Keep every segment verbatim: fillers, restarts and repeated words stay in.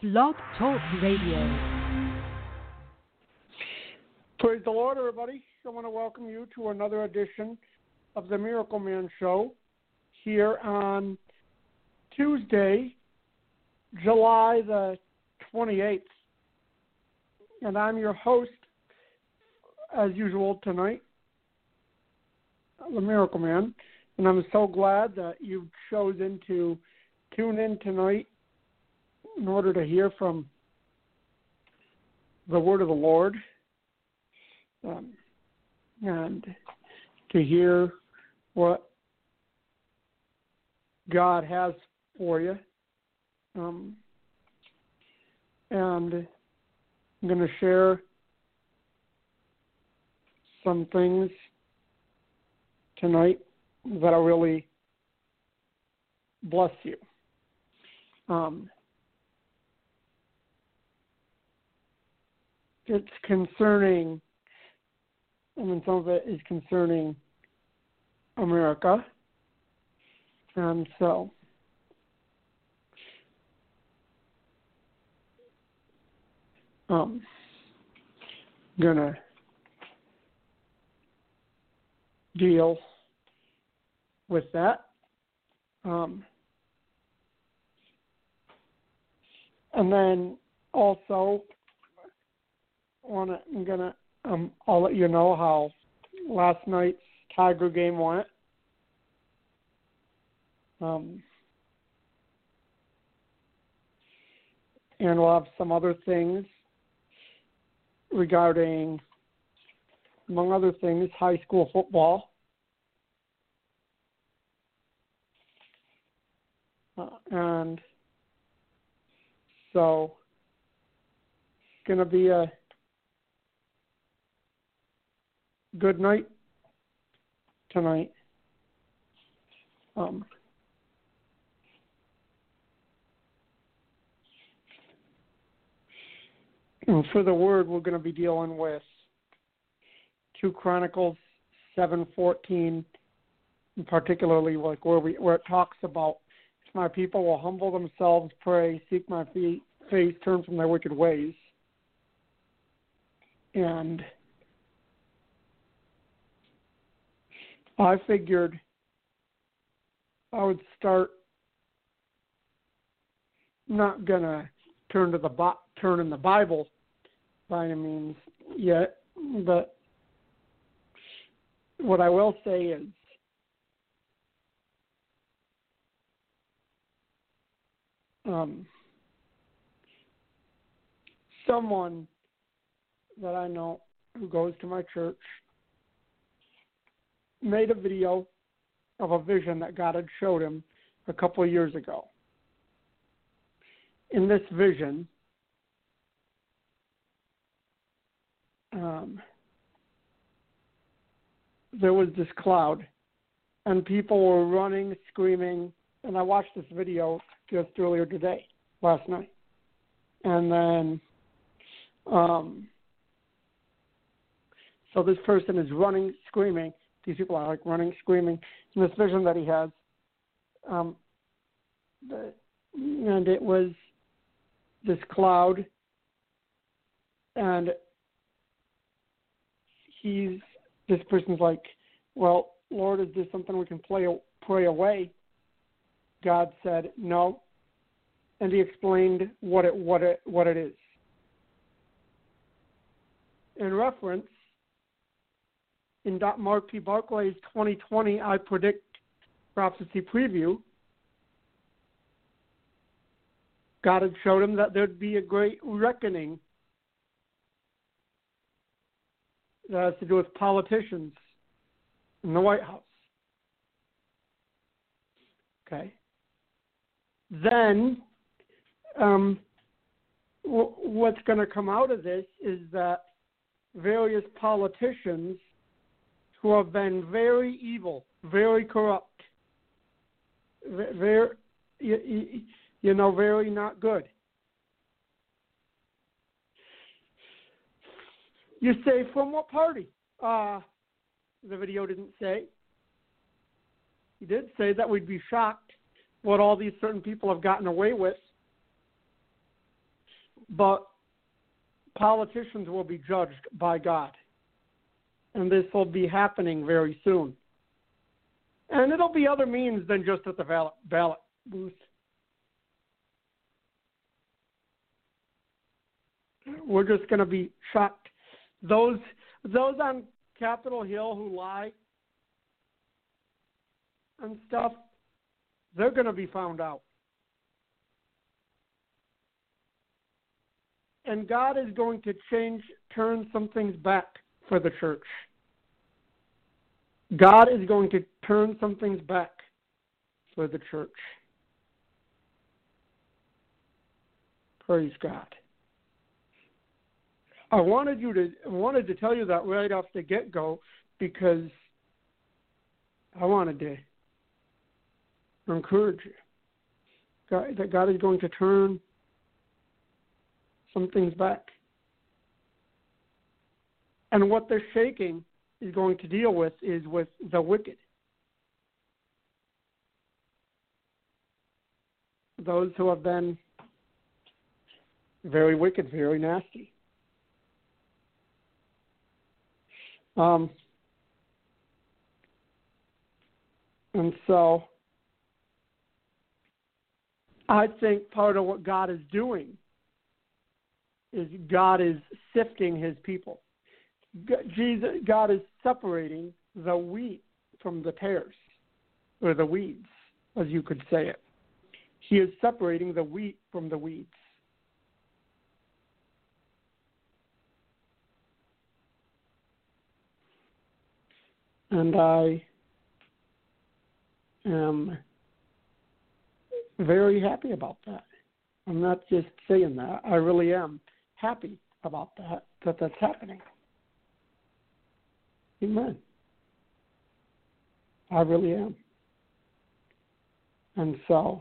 Blog Talk Radio. Praise the Lord, everybody. I want to welcome you to another edition of the Miracle Man Show here on Tuesday, July the twenty-eighth. And I'm your host, as usual, tonight, the Miracle Man. And I'm so glad that you've chosen to tune in tonight in order to hear from the word of the Lord um, and to hear what God has for you. Um, and I'm going to share some things tonight that will really bless you. Um, it's concerning, I mean, some of it is concerning America. And so, um, I'm going to deal with that. Um, and then also, wanna, I'm gonna, um, I'll let you know how last night's Tiger game went. Um, and we'll have some other things regarding, among other things, high school football. Uh, and so it's going to be a good night tonight. Um, and for the word, we're going to be dealing with two Chronicles seven fourteen, and particularly like where we where it talks about if my people will humble themselves, pray, seek my face, turn from their wicked ways. And I figured I would start, not gonna turn to the turn in the Bible by any means yet, but what I will say is um, someone that I know who goes to my church made a video of a vision that God had showed him a couple of years ago. In this vision, um, there was this cloud, and people were running, screaming, and I watched this video just earlier today, last night. And then, um, so this person is running, screaming. These people are like running, screaming. In this vision that he has, um, the, and it was this cloud, and he's, this person's like, well, Lord, is this something we can play, pray away? God said, no. And he explained what it, what it, what it is. In reference, in Mark P. Barclay's twenty twenty I Predict Prophecy Preview, God had showed him that there'd be a great reckoning that has to do with politicians in the White House. Okay. Then, um, w- what's going to come out of this is that various politicians who have been very evil, very corrupt, very, you, you know, very not good. You say, from what party? Uh, the video didn't say. He did say that we'd be shocked what all these certain people have gotten away with. but politicians will be judged by God. And this will be happening very soon. And it'll be other means than just at the ballot, ballot booth. We're just going to be shocked. Those those on Capitol Hill who lie and stuff, they're going to be found out. And God is going to change, turn some things back for the church. God is going to turn some things back for the church. Praise God. I wanted you to I wanted to tell you that right off the get-go because I wanted to encourage you. God, that God is going to turn some things back. And what they're shaking is going to deal with is with the wicked. Those who have been very wicked, very nasty. Um, and so I think part of what God is doing is God is sifting his people. Jesus, God is separating the wheat from the tares, or the weeds, as you could say it. He is separating the wheat from the weeds. And I am very happy about that. I'm not just saying that. I really am happy about that, that that's happening. Amen. I really am. And so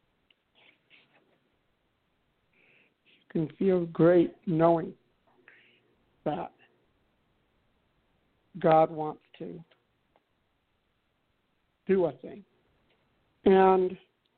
you can feel great knowing that God wants to do a thing. And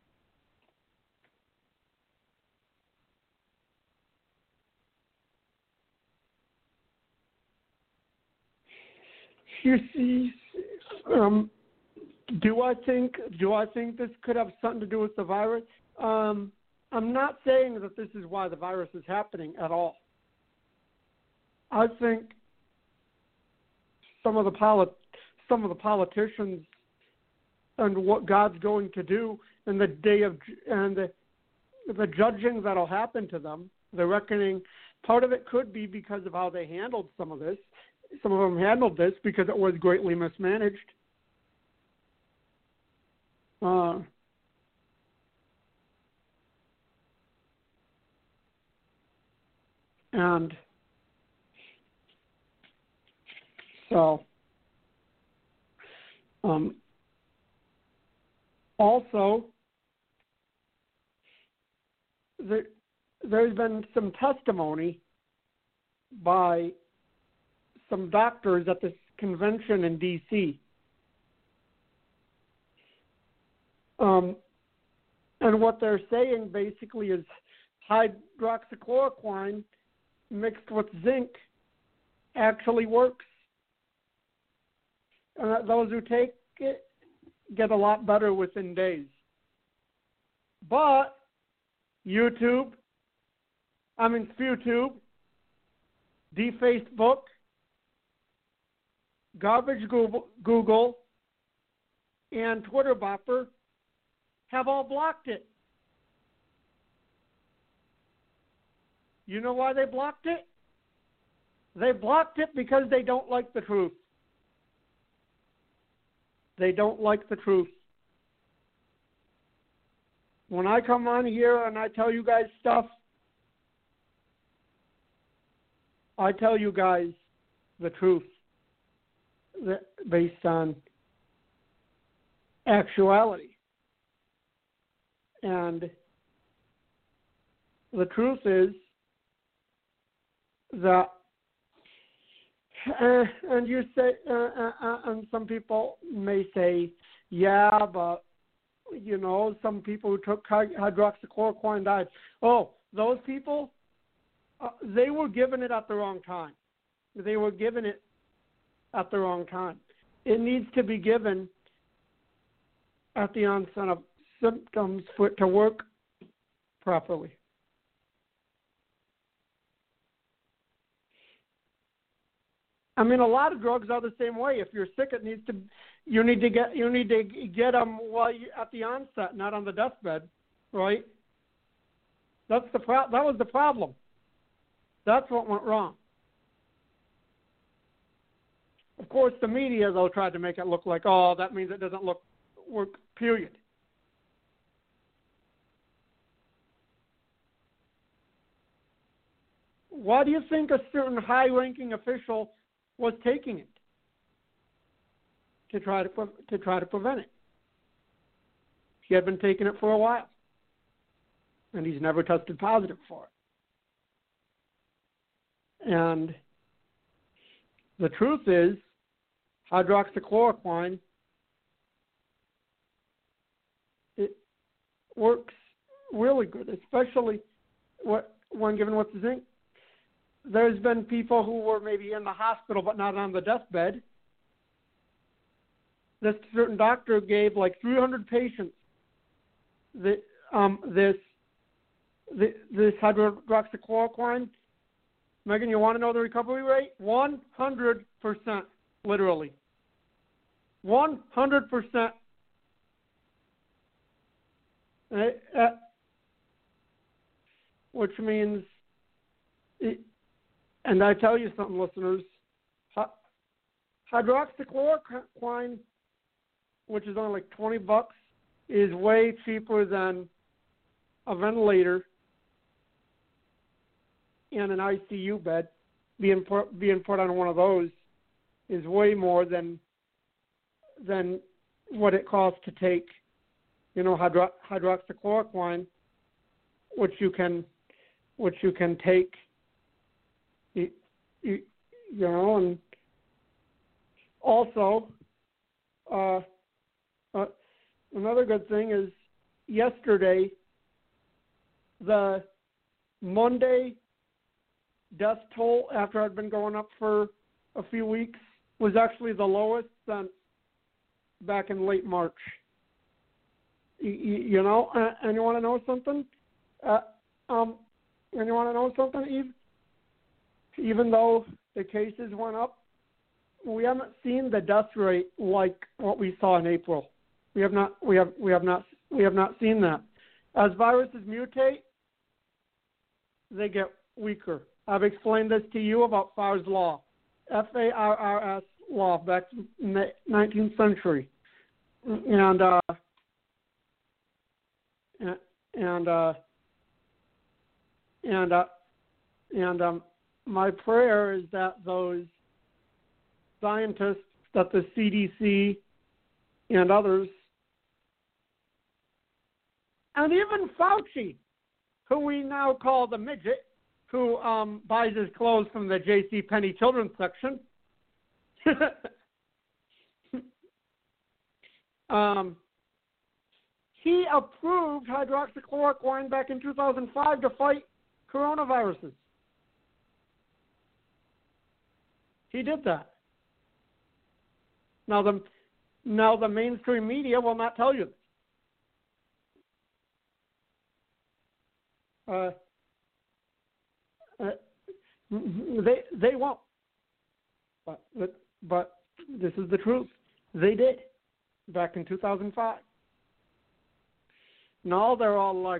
you see, um, do I think do I think this could have something to do with the virus? Um, I'm not saying that this is why the virus is happening at all. I think some of the polit- some of the politicians and what God's going to do in the day of and the, the judging that'll happen to them, the reckoning. Part of it could be because of how they handled some of this. Some of them handled this because it was greatly mismanaged. Uh, and so, um, also, there, there's been some testimony by some doctors at this convention in D C Um, and what they're saying basically is hydroxychloroquine mixed with zinc actually works. And that those who take it get a lot better within days. But YouTube, I mean SpewTube, DFacebook, Garbage Google, Google, and Twitter Bopper have all blocked it. You know why they blocked it? They blocked it because they don't like the truth. They don't like the truth. When I come on here and I tell you guys stuff, I tell you guys the truth based on actuality. And the truth is that, uh, and you say, uh, uh, uh, and some people may say, yeah, but, you know, some people who took hydroxychloroquine died. Oh, those people, uh, they were given it at the wrong time. They were given it at the wrong time. It needs to be given at the onset of symptoms for it to work properly. I mean, a lot of drugs are the same way. If you're sick, it needs to you need to get you need to get them while you, at the onset, not on the deathbed, right? That's the pro- that was the problem. That's what went wrong. Of course, the media though tried to make it look like, oh, that means it doesn't look work. Period. Why do you think a certain high-ranking official was taking it to try to to try to prevent it? He had been taking it for a while, and he's never tested positive for it. And the truth is, hydroxychloroquine, it works really good, especially what, when given with zinc. There's been people who were maybe in the hospital but not on the deathbed. This certain doctor gave like three hundred patients the, um, this the, this hydroxychloroquine. Megan, you want to know the recovery rate? one hundred percent, literally. one hundred percent. Uh, which means... It, And I tell you something, listeners, hydroxychloroquine, which is only like twenty bucks, is way cheaper than a ventilator and an I C U bed. Being put, being put on one of those is way more than than what it costs to take, you know, hydro, hydroxychloroquine, which you can, which you can take. You, you, you know, and also, uh, uh, another good thing is yesterday, the Monday death toll after I'd been going up for a few weeks was actually the lowest since back in late March. You, you know, uh, and you want to know something? Uh, um, and you want to know something, Eve? Even though the cases went up, we haven't seen the death rate like what we saw in April. We have not. We have. We have not. We have not seen that. As viruses mutate, they get weaker. I've explained this to you about Farr's law, F A R R S law, back in the nineteenth century, and uh, and and uh, and uh, and um. My prayer is that those scientists, that the C D C and others, and even Fauci, who we now call the midget, who um, buys his clothes from the J C Penney children's section, um, he approved hydroxychloroquine back in two thousand five to fight coronaviruses. He did that. Now the now the mainstream media will not tell you this. Uh, uh, they they won't. But, but but this is the truth. They did back in two thousand five. Now they're all like,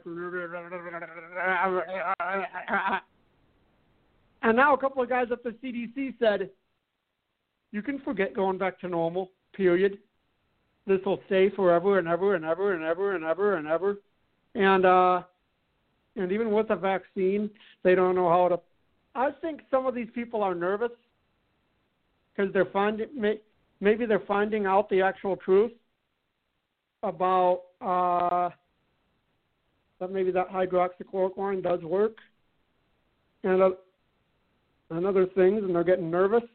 and now a couple of guys at the C D C said, you can forget going back to normal, period. This will stay forever and ever and ever and ever and ever and ever. And uh, and even with the vaccine, they don't know how to. I think some of these people are nervous because they're finding, maybe they're finding out the actual truth about uh, that maybe that hydroxychloroquine does work. And, uh, and other things, and they're getting nervous.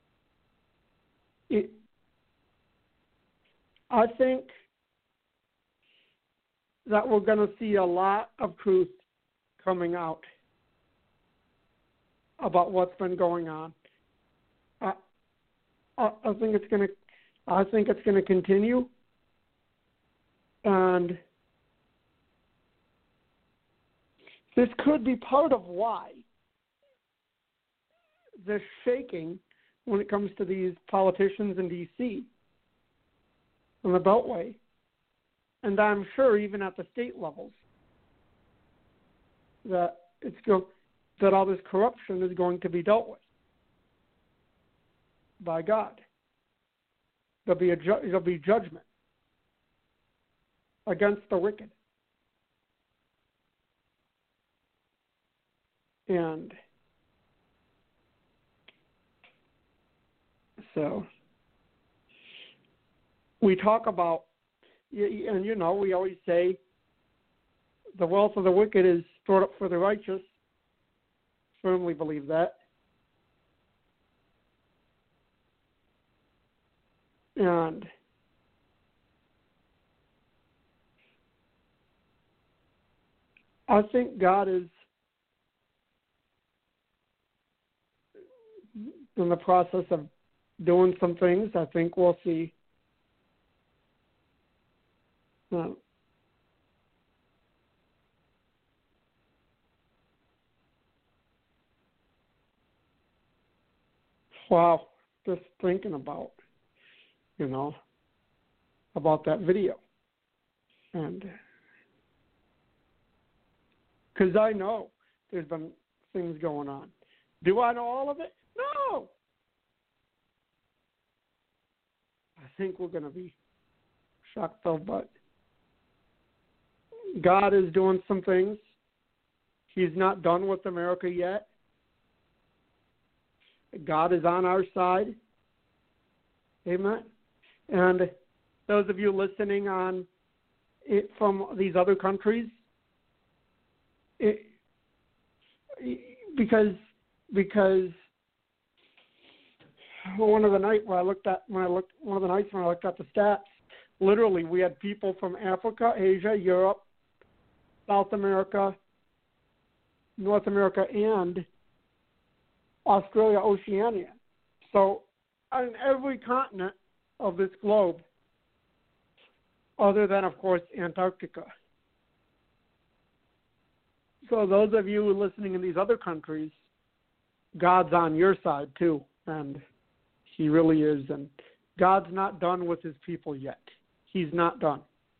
It, I think that we're going to see a lot of truth coming out. about what's been going on. I, I, I think it's going to. I think it's going to continue, and this could be part of why the shaking when it comes to these politicians in D C on the Beltway, and I'm sure even at the state levels, that it's go, that all this corruption is going to be dealt with by God. There'll be a ju- there'll be judgment against the wicked, and so we talk about, and you know, we always say the wealth of the wicked is stored up for the righteous. Firmly believe that. And I think God is in the process of doing some things. I think we'll see. Uh, wow, just thinking about, you know, about that video. And because I know there's been things going on. Do I know all of it? No. I think we're going to be shocked though, but God is doing some things. He's not done with America yet. God is on our side. Amen. And those of you listening on it from these other countries, it, because because one of the night when I looked at when I looked one of the nights when I looked at the stats, literally we had people from Africa, Asia, Europe, South America, North America, and Australia, Oceania. So on every continent of this globe, other than, of course, Antarctica. So those of you listening in these other countries, God's on your side too, and he really is. And God's not done with his people yet. He's not done.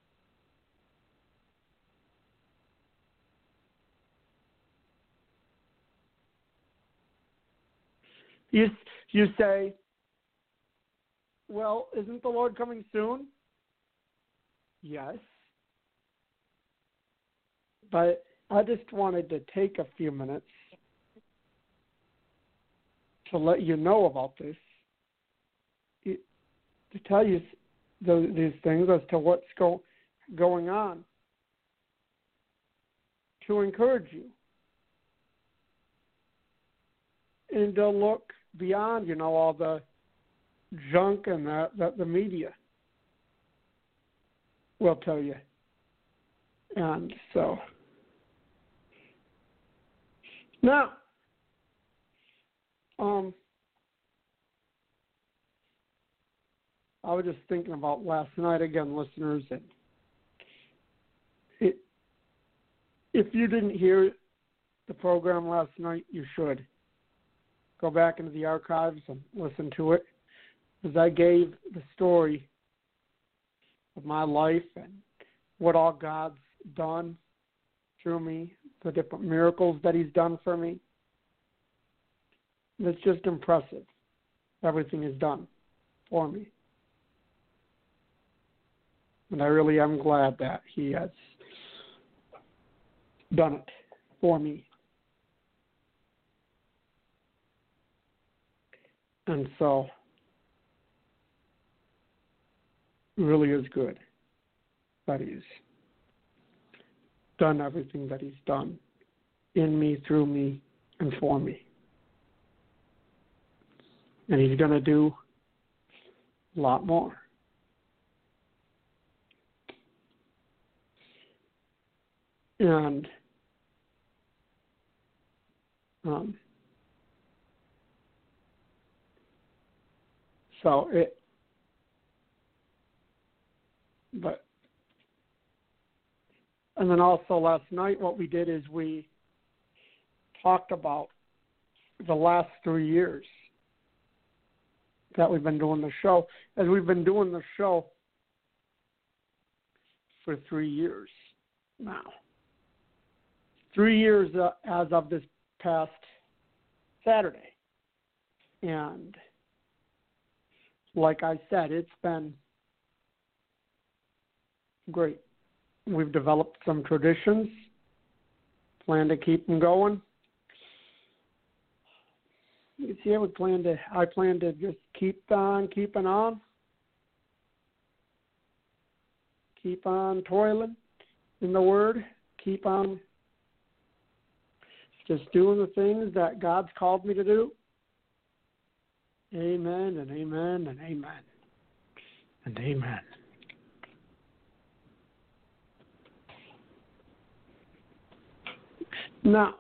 You, you say, well, isn't the Lord coming soon? Yes. But I just wanted to take a few minutes to let you know about this, to tell you these things as to what's go, going on, to encourage you, and to look beyond, you know, all the junk and the, the, the media will tell you. And so, now, um, I was just thinking about last night again, listeners, and it, if you didn't hear the program last night, you should go back into the archives and listen to it, as I gave the story of my life and what all God's done through me, the different miracles that he's done for me. It's just impressive. Everything is done for me. And I really am glad that he has done it for me. And so, it really is good that he's done everything that he's done in me, through me, and for me. And he's going to do a lot more. And um, So it, but, and then also last night what we did is we talked about the last three years that we've been doing the show. As we've been doing the show for three years now. Three years uh, as of this past Saturday. And like I said, it's been great. We've developed some traditions, plan to keep them going. You see, I would plan to, I plan to just keep on keeping on. Keep on toiling in the Word. Keep on just doing the things that God's called me to do. Amen and amen and amen and amen. Now,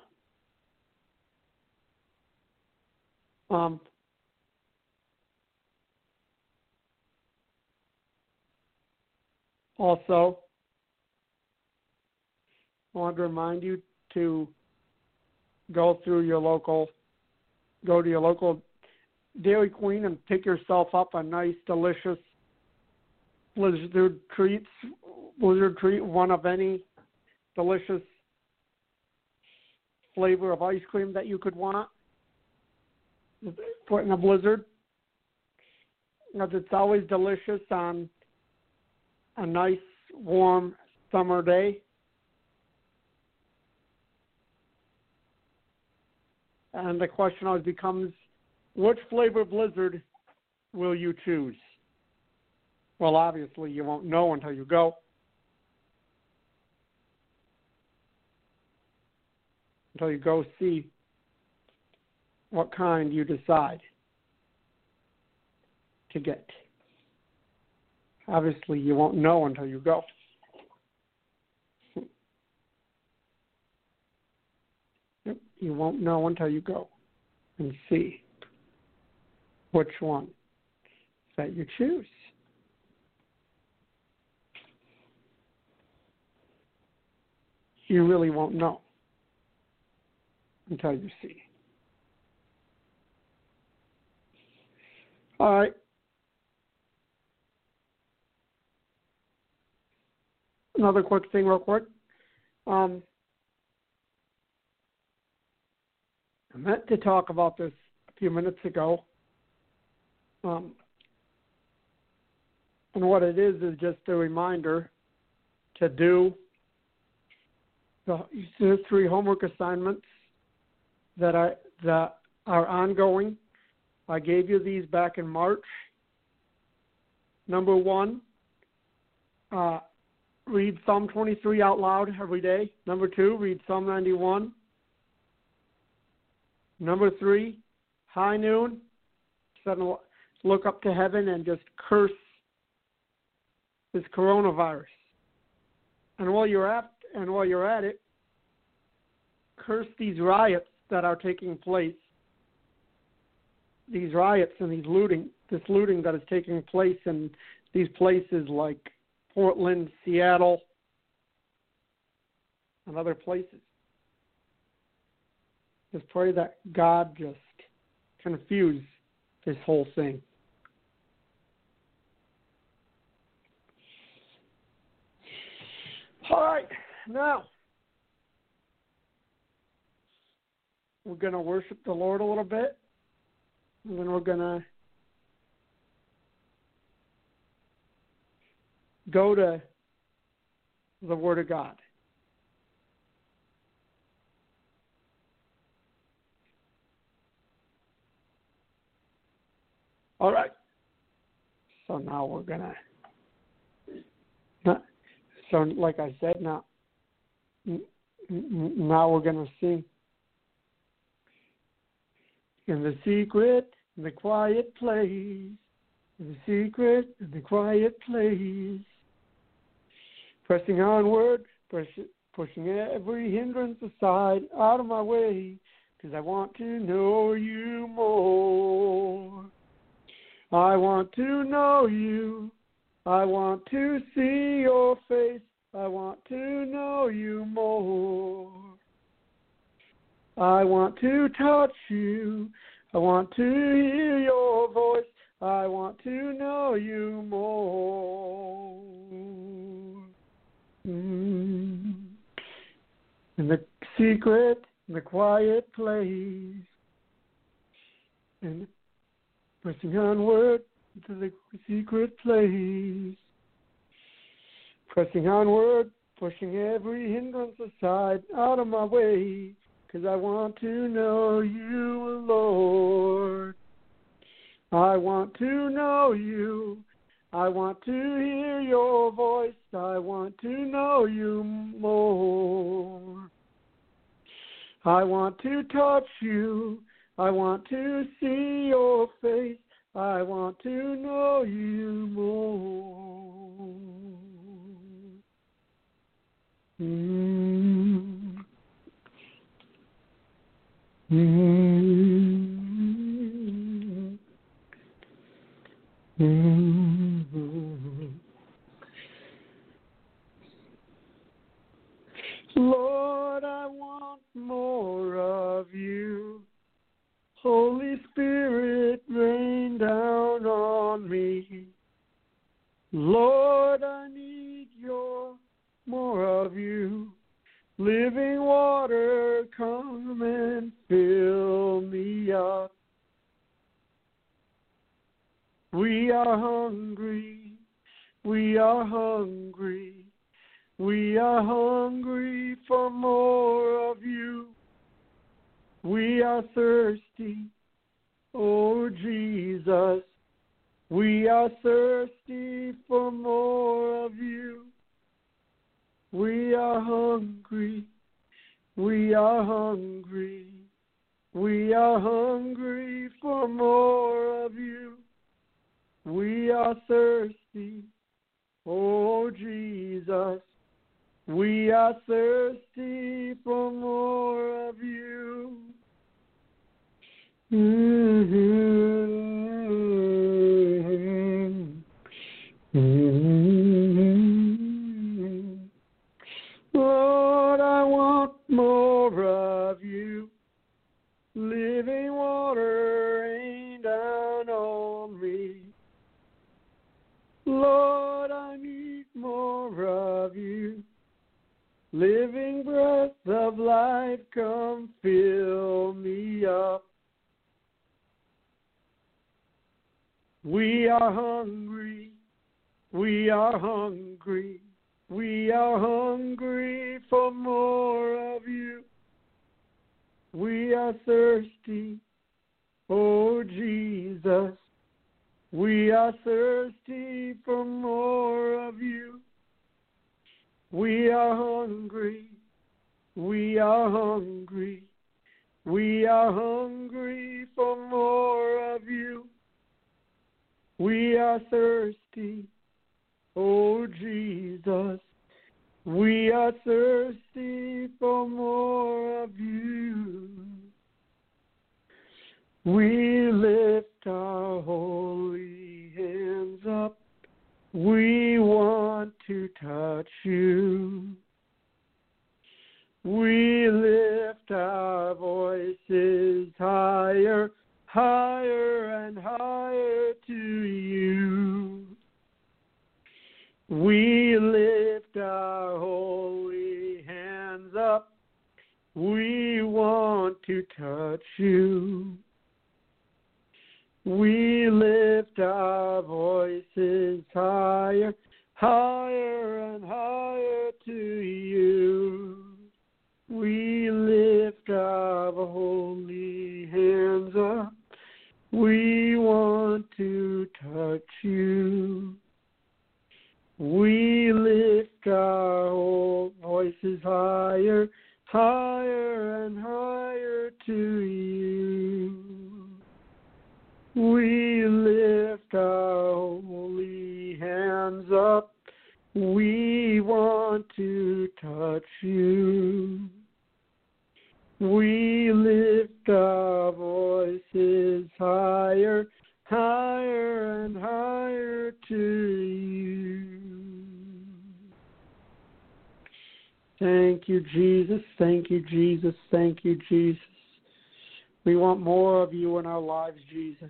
um, also, I want to remind you to go through your local, go to your local Dairy Queen and pick yourself up a nice, delicious Blizzard treats, Blizzard treat, one of any delicious flavor of ice cream that you could want. Put in a Blizzard, because it's always delicious on a nice, warm summer day. And the question always becomes, which flavor Blizzard will you choose? Well, obviously, you won't know until you go. Until you go see what kind you decide to get. Obviously, you won't know until you go. You won't know until you go and see which one that you choose. You really won't know until you see. All right. Another quick thing real quick. Um, I meant to talk about this a few minutes ago. Um, and what it is is just a reminder to do the, the three homework assignments that I that are ongoing. I gave you these back in March. Number one, uh, read Psalm twenty-three out loud every day. Number two, read Psalm ninety-one. Number three, high noon, look up to heaven and just curse this coronavirus. And while you're at and while you're at it, curse these riots that are taking place. These riots and these looting, this looting that is taking place in these places like Portland, Seattle, and other places. Just pray that God just confuse this whole thing. All right, now we're going to worship the Lord a little bit, and then we're going to go to the Word of God. All right. So now we're going to, so like I said, now, now we're going to sing. In the secret, in the quiet place, in the secret, in the quiet place, pressing onward, push, pushing every hindrance aside, out of my way, because I want to know you more. I want to know you. I want to see your face. I want to know you more. I want to touch you. I want to hear your voice. I want to know you more. Mm. In the secret, in the quiet place, and pressing onward to the secret place, pressing onward, pushing every hindrance aside, out of my way, 'cause I want to know you, Lord. I want to know you. I want to hear your voice. I want to know you more. I want to touch you. I want to see your face. I want to know you more. Mm. Mm. Mm. Lord, I want more of you. Holy Spirit, rain down on me. Lord, I need your more of you. Living water, come and fill me up. We are hungry, we are hungry, we are hungry for more of you. We are thirsty, oh Jesus, we are thirsty for more of you. We are hungry, we are hungry, we are hungry for more of you. We are thirsty, oh Jesus, we are thirsty for more of you. Mm-hmm. Mm-hmm. Lord, I want more of you. Living water, rain down on me. Lord, I need more of you. Living breath of life, come fill me up. We are hungry, we are hungry, we are hungry for more of you. We are thirsty, oh Jesus, we are thirsty for more of you. We are hungry, we are hungry, we are hungry for more of you. We are thirsty, oh Jesus, we are thirsty for more of you. We lift our holy hands up. We want to touch you. We lift our voices higher, higher and higher to you. We lift our holy hands up. We want to touch you. We lift our voices higher, higher and higher to you. We lift our holy hands up. We want to touch you. We lift our voices higher, higher and higher to you. We lift our holy hands up. We want to touch you. We lift our voices higher, higher and higher to you. Thank you, Jesus. Thank you, Jesus. Thank you, Jesus. We want more of you in our lives, Jesus.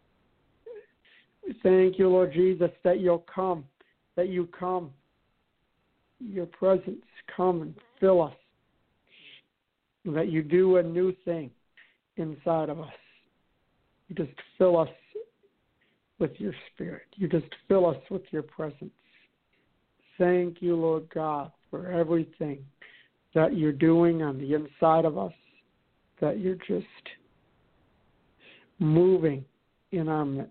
Thank you, Lord Jesus, that you'll come, that you come. Your presence come and fill us. That you do a new thing inside of us. You just fill us with your spirit. You just fill us with your presence. Thank you, Lord God, for everything that you're doing on the inside of us, that you're just moving in our midst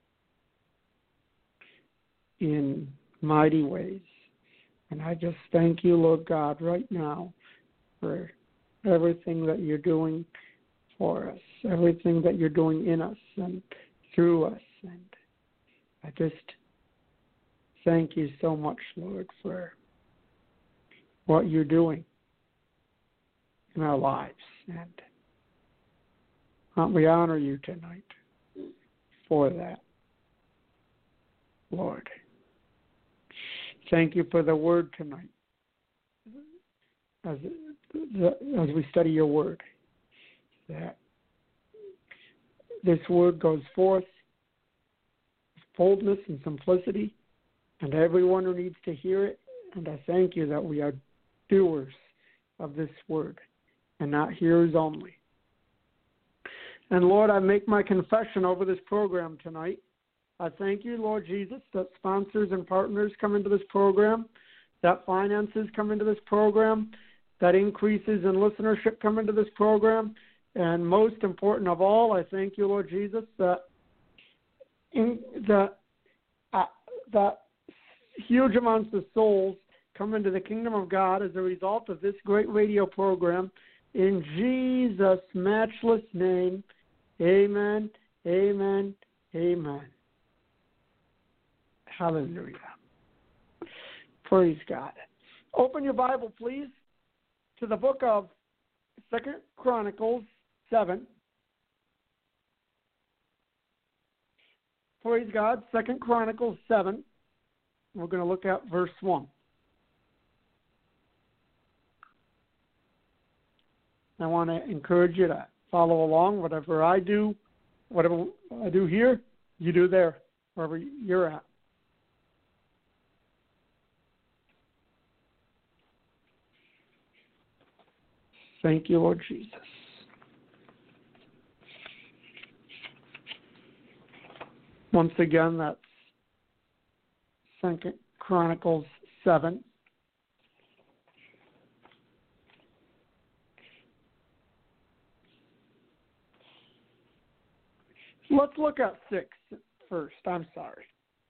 in mighty ways. And I just thank you, Lord God, right now for everything that you're doing for us, everything that you're doing in us and through us. And I just thank you so much, Lord, for what you're doing in our lives. And we honor you tonight for that, Lord. Thank you for the word tonight as, as we study your word, that this word goes forth with boldness and simplicity, and everyone who needs to hear it. And I thank you that we are doers of this word and not hearers only. And Lord, I make my confession over this program tonight. I thank you, Lord Jesus, that sponsors and partners come into this program, that finances come into this program, that increases in listenership come into this program. And most important of all, I thank you, Lord Jesus, that in, that, uh, that huge amounts of souls come into the kingdom of God as a result of this great radio program. In Jesus' matchless name, amen, amen, amen. Hallelujah. Praise God. Open your Bible, please, to the book of Second Chronicles seven. Praise God. Second Chronicles seven. We're going to look at verse one. I want to encourage you to follow along. Whatever I do, whatever I do here, you do there, wherever you're at. Thank you, Lord Jesus. Once again, that's Second Chronicles seven. Let's look at six first. I'm sorry.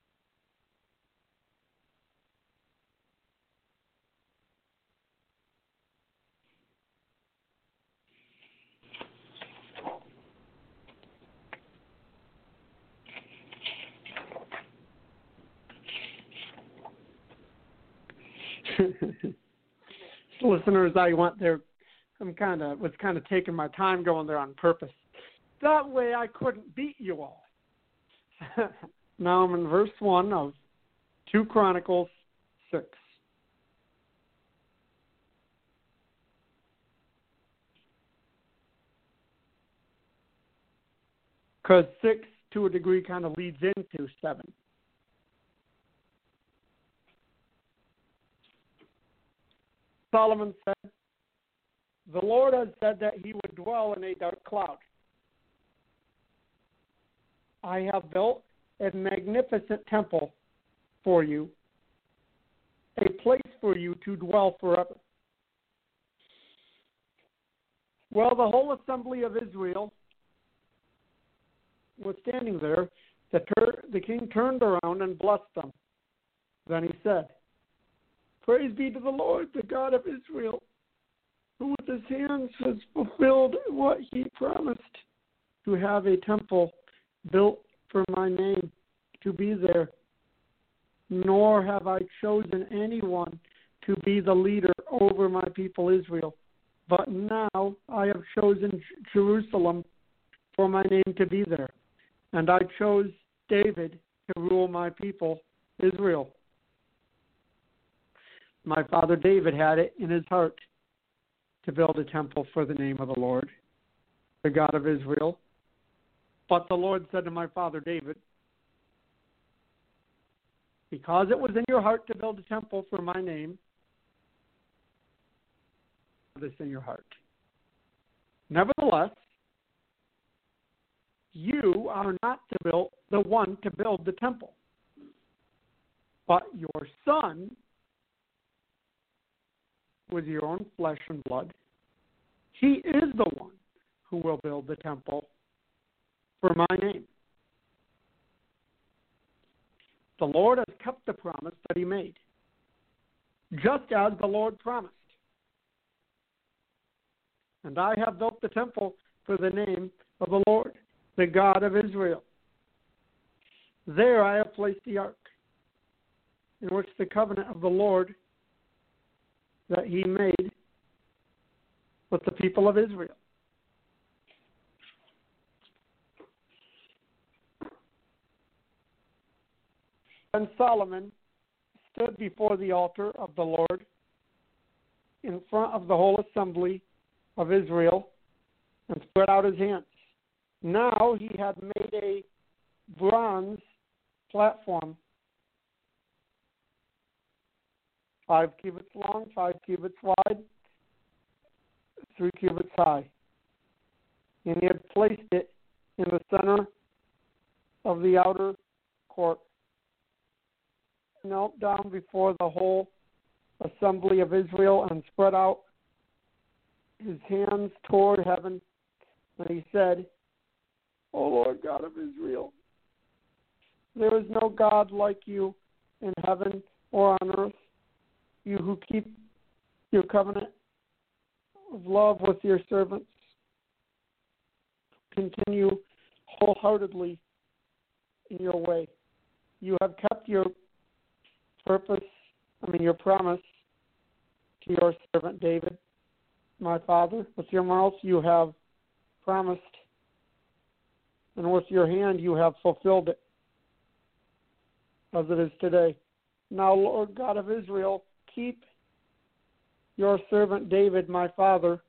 Listeners, I went there. I'm kind of was kind of taking my time going there on purpose. That way, I couldn't beat you all. Now I'm in verse one of Second Chronicles six. Because six, to a degree, kind of leads into seven. Solomon said, "The Lord has said that he would dwell in a dark cloud. I have built a magnificent temple for you, a place for you to dwell forever." Well, the whole assembly of Israel was standing there. The, ter- the king turned around and blessed them. Then he said, "Praise be to the Lord, the God of Israel, who with his hands has fulfilled what he promised, to have a temple built for my name to be there. Nor have I chosen anyone to be the leader over my people Israel. But now I have chosen Jerusalem for my name to be there. And I chose David, to rule my people, Israel. My father David had it in his heart to build a temple for the name of the Lord, the God of Israel. But the Lord said to my father David, because it was in your heart to build a temple for my name, this in your heart. Nevertheless, you are not to build the one to build the temple, but your son, with your own flesh and blood, he is the one who will build the temple for my name. The Lord has kept the promise that he made, just as the Lord promised. And I have built the temple for the name of the Lord, the God of Israel. There I have placed the ark, in which the covenant of the Lord that he made with the people of Israel. And Solomon stood before the altar of the Lord in front of the whole assembly of Israel and spread out his hands. Now he had made a bronze platform, five cubits long, five cubits wide, three cubits high. And he had placed it in the center of the outer court. Knelt down before the whole assembly of Israel and spread out his hands toward heaven. And he said, O Lord God of Israel, there is no God like you in heaven or on earth, you who keep your covenant of love with your servants. Continue wholeheartedly in your way. You have kept your purpose, I mean your promise to your servant David, my father. With your mouth you have promised, and with your hand you have fulfilled it, as it is today. Now, Lord God of Israel, keep your servant David, my father,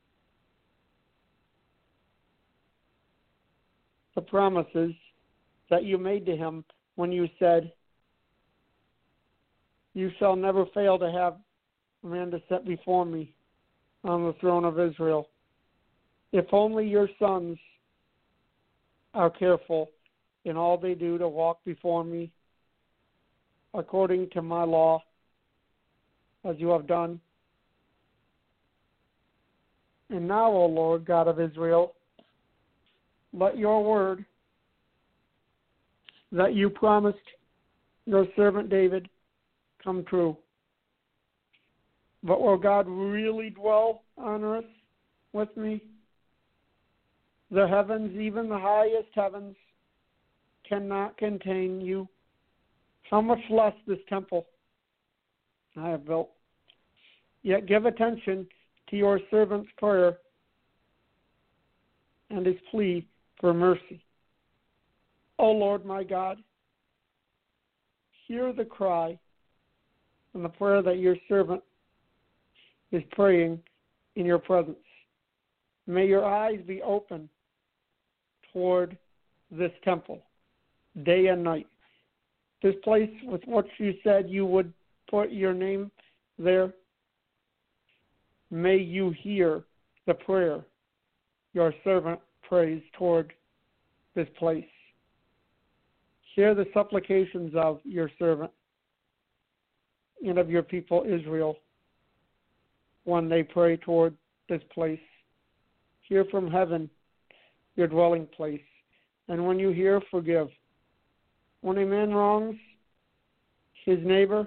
the promises that you made to him when you said, you shall never fail to have a man to set before me on the throne of Israel. If only your sons are careful in all they do to walk before me according to my law, as you have done. And now, O Lord God of Israel, let your word that you promised your servant David come true. But will God really dwell on earth with me? The heavens, even the highest heavens, cannot contain you. How much less this temple I have built? Yet give attention to your servant's prayer and his plea for mercy. O Lord my God, hear the cry and the prayer that your servant is praying in your presence. May your eyes be open toward this temple day and night. This place with what you said you would put your name there. May you hear the prayer your servant prays toward this place. Hear the supplications of your servant and of your people Israel when they pray toward this place. Hear from heaven your dwelling place, and when you hear, forgive. When a man wrongs his neighbor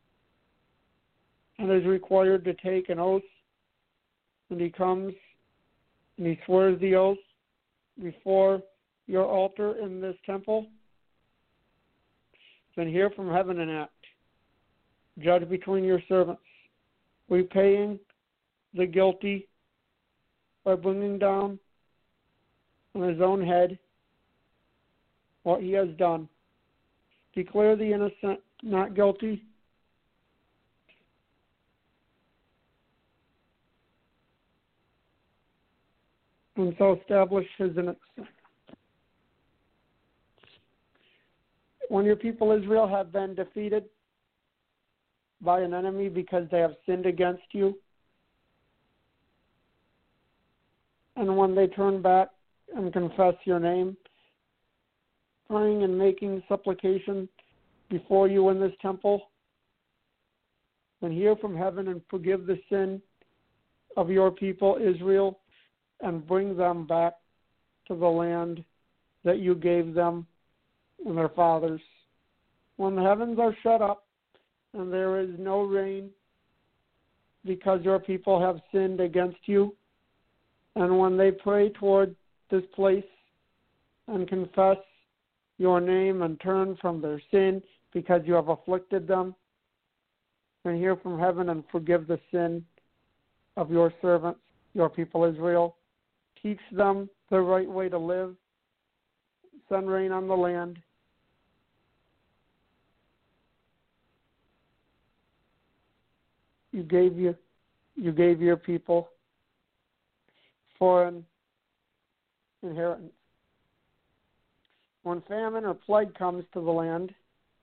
and is required to take an oath, and he comes and he swears the oath before your altar in this temple, then hear from heaven and act. Judge between your servants, repaying the guilty by bringing down on his own head what he has done, declare the innocent not guilty, and so establish his innocence. When your people Israel have been defeated by an enemy because they have sinned against you, and when they turn back and confess your name, praying and making supplication before you in this temple, then hear from heaven and forgive the sin of your people Israel and bring them back to the land that you gave them and their fathers. When the heavens are shut up and there is no rain because your people have sinned against you, and when they pray toward this place and confess your name and turn from their sin because you have afflicted them, and hear from heaven and forgive the sin of your servants, your people Israel. Teach them the right way to live. Send rain on the land. You gave your, you gave your people for an inheritance. When famine or plague comes to the land,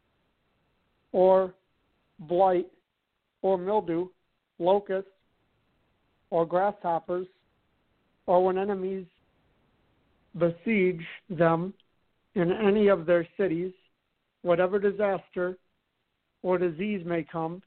or blight, or mildew, locusts, or grasshoppers, or when enemies besiege them in any of their cities, whatever disaster or disease may come,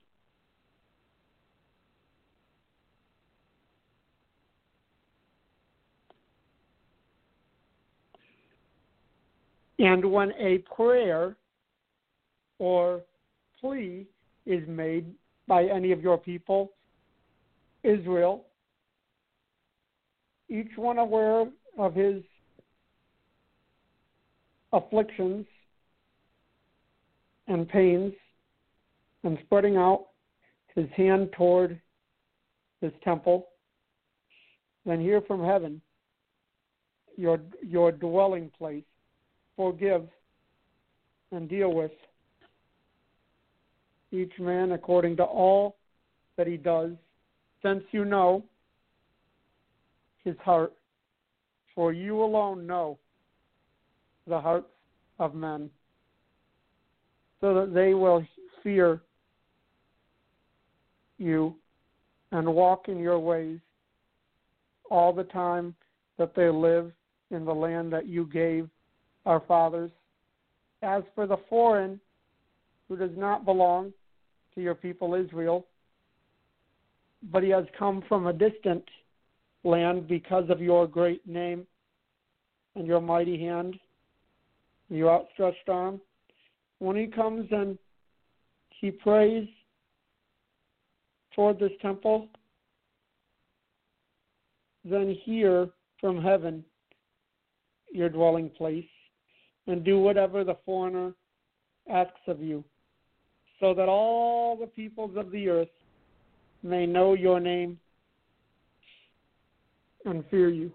and when a prayer or plea is made by any of your people, Israel, each one aware of his afflictions and pains, and spreading out his hand toward his temple, then hear from heaven, your your dwelling place, forgive and deal with each man according to all that he does, since you know his heart, for you alone know the hearts of men, so that they will fear you and walk in your ways all the time that they live in the land that you gave our fathers. As for the foreign who does not belong to your people Israel, but he has come from a distant land because of your great name and your mighty hand, your outstretched arm, when he comes and he prays toward this temple, then hear from heaven your dwelling place and do whatever the foreigner asks of you, so that all the peoples of the earth may know your name and fear you,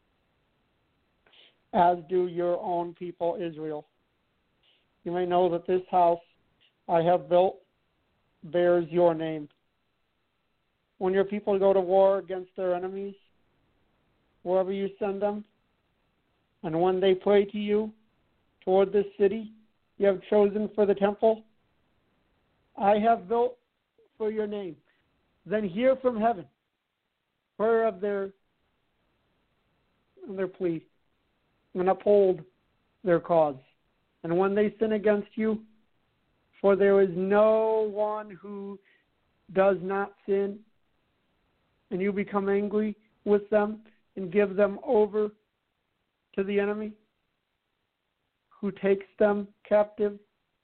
as do your own people Israel. You may know that this house I have built bears your name. When your people go to war against their enemies, wherever you send them, and when they pray to you toward this city you have chosen for the temple I have built for your name, then hear from heaven prayer of their their plea, and uphold their cause. And when they sin against you, for there is no one who does not sin, and you become angry with them and give them over to the enemy, who takes them captive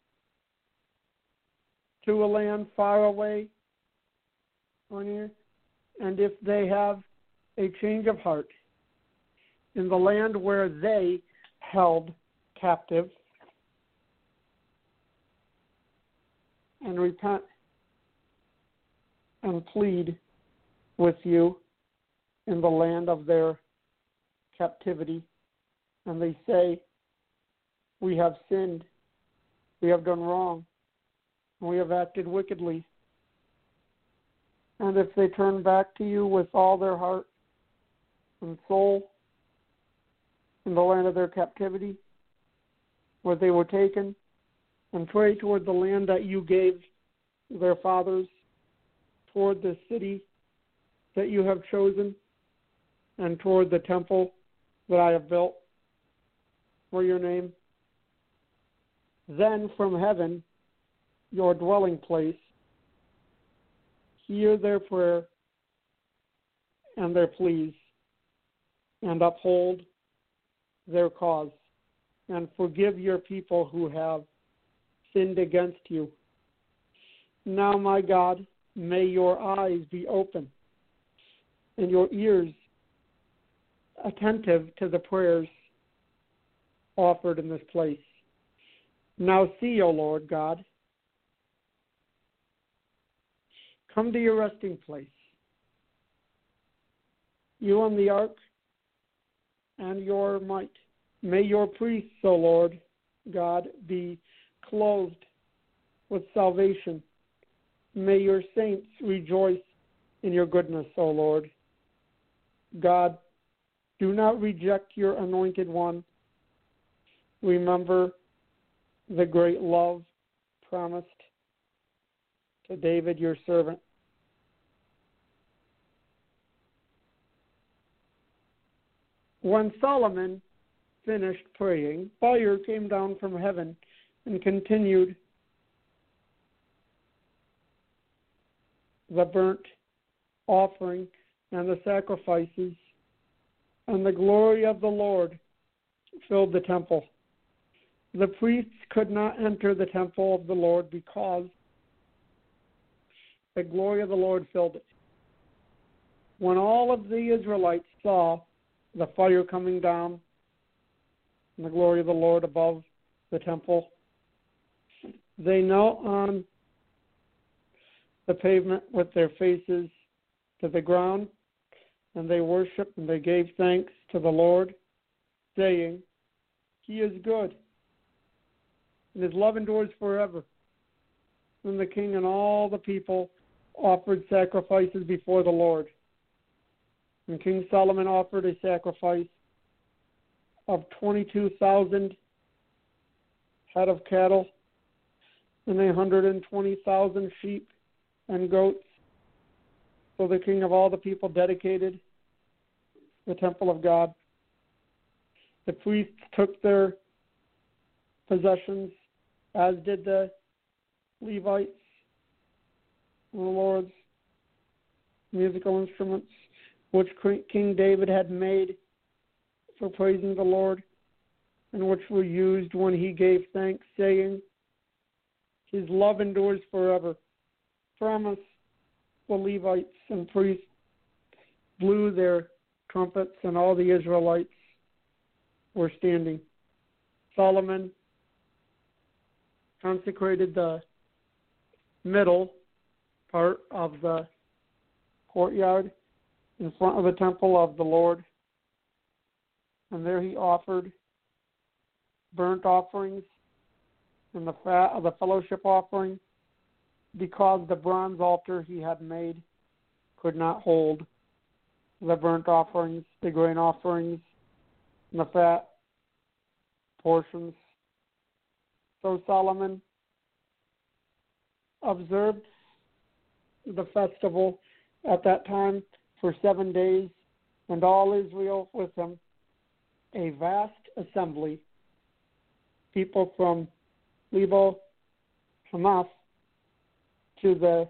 to a land far away or near, and if they have a change of heart in the land where they held captive, and repent and plead with you in the land of their captivity, and they say, we have sinned We have done wrong, and we have acted wickedly. And if they turn back to you with all their heart and soul in the land of their captivity, where they were taken, and pray toward the land that you gave their fathers, toward the city that you have chosen, and toward the temple that I have built for your name, then from heaven, your dwelling place, hear their prayer and their pleas, and uphold their cause, and forgive your people who have sinned against you. Now, my God, may your eyes be open and your ears attentive to the prayers offered in this place. Now see, O Lord God, come to your resting place. You on the ark and your might. May your priests, O Lord God, be clothed with salvation. May your saints rejoice in your goodness, O Lord. God, do not reject your anointed one. Remember the great love promised to David, your servant. When Solomon finished praying, fire came down from heaven and continued the burnt offering and the sacrifices, and the glory of the Lord filled the temple. The priests could not enter the temple of the Lord because the glory of the Lord filled it. When all of the Israelites saw the fire coming down and the glory of the Lord above the temple, they knelt on the pavement with their faces to the ground, and they worshiped and they gave thanks to the Lord, saying, He is good, and his love endures forever. Then the king and all the people offered sacrifices before the Lord. And King Solomon offered a sacrifice of twenty-two thousand head of cattle and one hundred twenty thousand sheep and goats. So the king of all the people dedicated the temple of God. The priests took their possessions, as did the Levites, and the Lord's musical instruments, which King David had made for praising the Lord, and which were used when he gave thanks, saying, His love endures forever. Promise the Levites and priests blew their trumpets, and all the Israelites were standing. Solomon consecrated the middle part of the courtyard in front of the temple of the Lord, and there he offered burnt offerings and the fat of the fellowship offering, because the bronze altar he had made could not hold the burnt offerings, the grain offerings, and the fat portions. So Solomon observed the festival at that time for seven days, and all Israel with him, a vast assembly, people from Lebo Hamath to the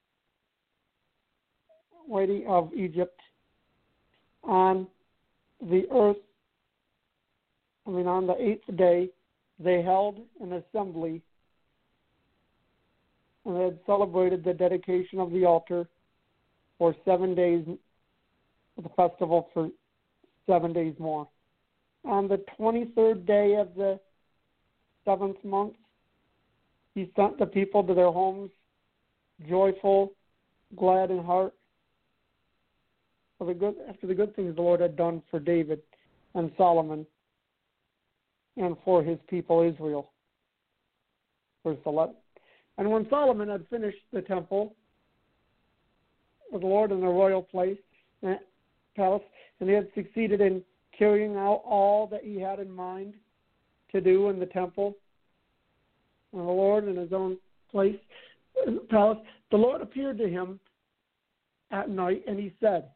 Wadi of Egypt, on the earth, I mean on the eighth day, they held an assembly, and they had celebrated the dedication of the altar for seven days, the festival for seven days more. On the twenty-third day of the seventh month, he sent the people to their homes, joyful, glad in heart, for the good, after the good things the Lord had done for David and Solomon and for his people Israel. verse eleven. And when Solomon had finished the temple of the Lord in the royal place, uh, palace, and he had succeeded in carrying out all that he had in mind to do in the temple of the Lord in his own place, palace, the Lord appeared to him at night, and he said,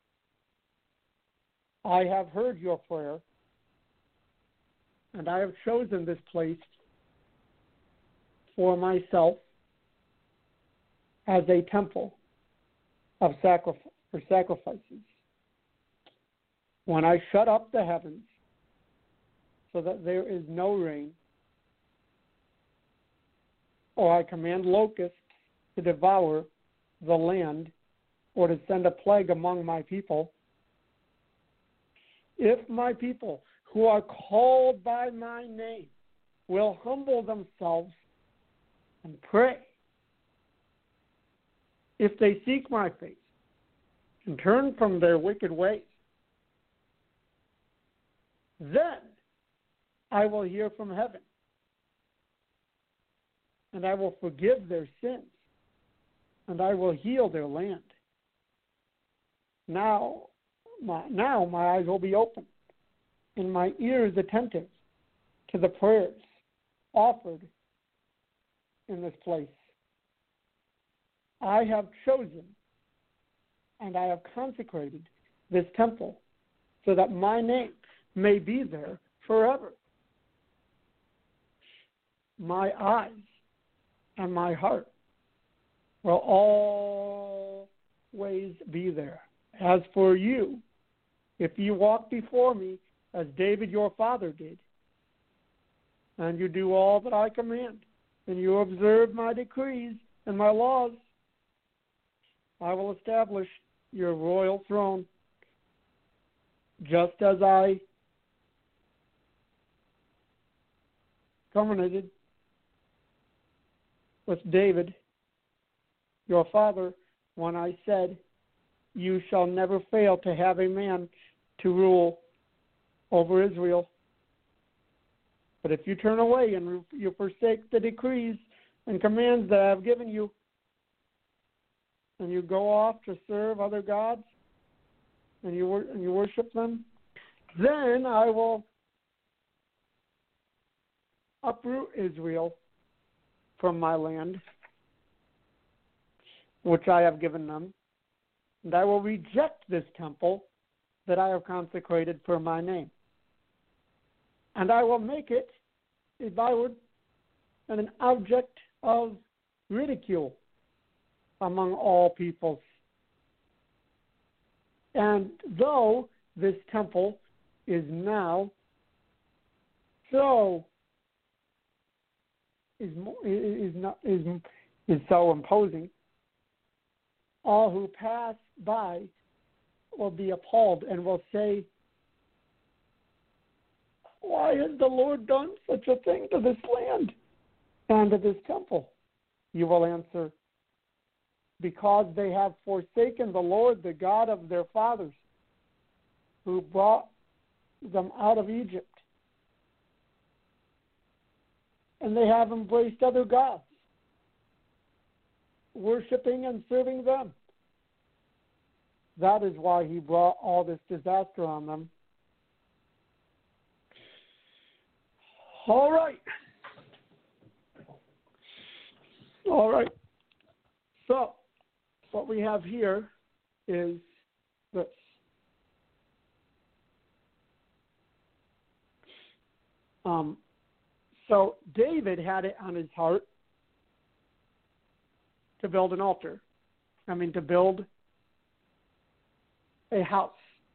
I have heard your prayer, and I have chosen this place for myself as a temple of sacrifice, for sacrifices. When I shut up the heavens so that there is no rain, or I command locusts to devour the land, or to send a plague among my people, if my people who are called by my name will humble themselves and pray, if they seek my face and turn from their wicked ways, then I will hear from heaven, and I will forgive their sins, and I will heal their land. Now, my, now my eyes will be open, and my ears attentive to the prayers offered in this place. I have chosen and I have consecrated this temple so that my name may be there forever. My eyes and my heart will always be there. As for you, if you walk before me as David your father did, and you do all that I command, and you observe my decrees and my laws, I will establish your royal throne, just as I covenanted with David, your father, when I said, you shall never fail to have a man to rule over Israel. But if you turn away and you forsake the decrees and commands that I have given you, and you go off to serve other gods, and you and you worship them, then I will uproot Israel from my land, which I have given them, and I will reject this temple that I have consecrated for my name. And I will make it a byword and an object of ridicule among all peoples. And though this temple is now so is is not is is so imposing, all who pass by will be appalled and will say, why has the Lord done such a thing to this land and to this temple? You will answer, because they have forsaken the Lord, the God of their fathers, who brought them out of Egypt. And they have embraced other gods, worshiping and serving them. That is why he brought all this disaster on them. All right. All right. So, what we have here is this. Um, so, David had it on his heart to build an altar. I mean, to build a house,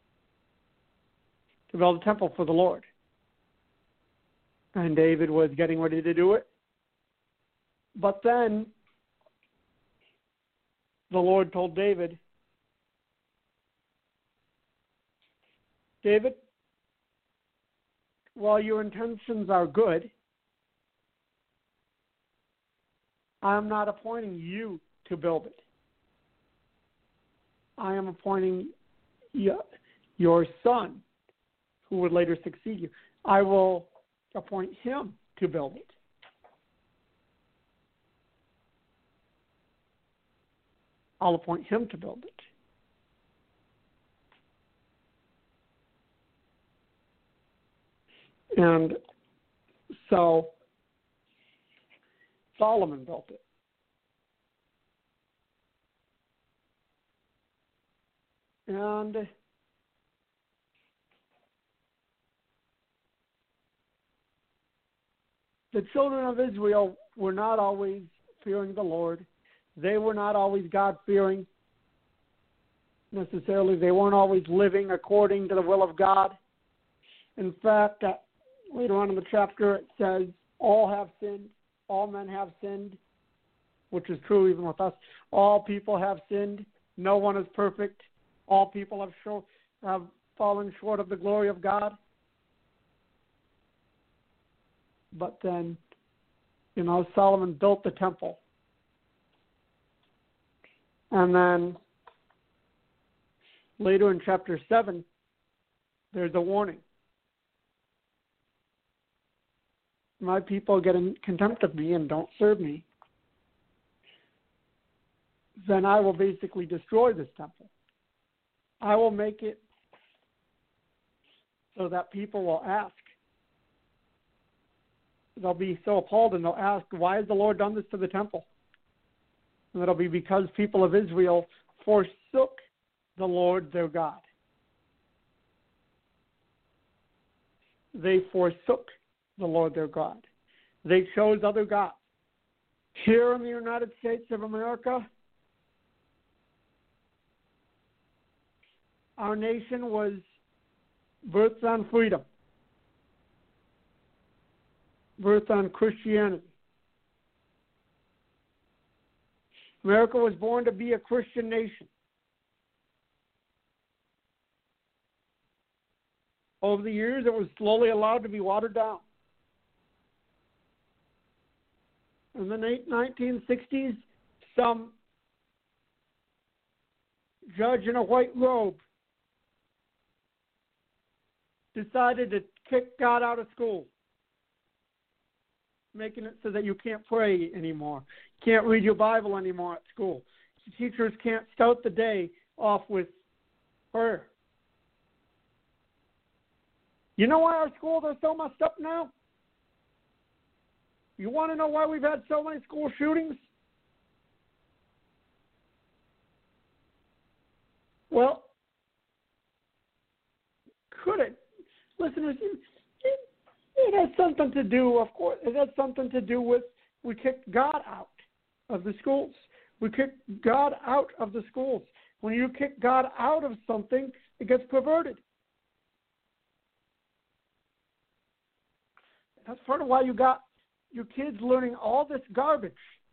to build a temple for the Lord. And David was getting ready to do it. But then the Lord told David, David, while your intentions are good, I'm not appointing you to build it. I am appointing you, your son, who would later succeed you. I will appoint him to build it. I'll appoint him to build it. And so Solomon built it. And the children of Israel were not always fearing the Lord. They were not always God-fearing necessarily. They weren't always living according to the will of God. In fact, uh, later on in the chapter it says, all have sinned, all men have sinned, which is true even with us. All people have sinned. No one is perfect. All people have, show, have fallen short of the glory of God. But then, you know, Solomon built the temple. And then later in chapter seven, there's a warning. My people get in contempt of me and don't serve me, then I will basically destroy this temple. I will make it so that people will ask. They'll be so appalled and they'll ask, why has the Lord done this to the temple? And it'll be because people of Israel forsook the Lord their God. They forsook the Lord their God. They chose other gods. Here in the United States of America, our nation was birthed on freedom, birthed on Christianity. America was born to be a Christian nation. Over the years, it was slowly allowed to be watered down. In the late nineteen sixties, some judge in a white robe decided to kick God out of school, making it so that you can't pray anymore, can't read your Bible anymore at school. Teachers can't start the day off with prayer. You know why our schools are so messed up now? You want to know why we've had so many school shootings? Well, could it? Listeners, it, it has something to do, of course, it has something to do with we kicked God out of the schools. We kicked God out of the schools. When you kick God out of something, it gets perverted. That's part of why you got your kids learning all this garbage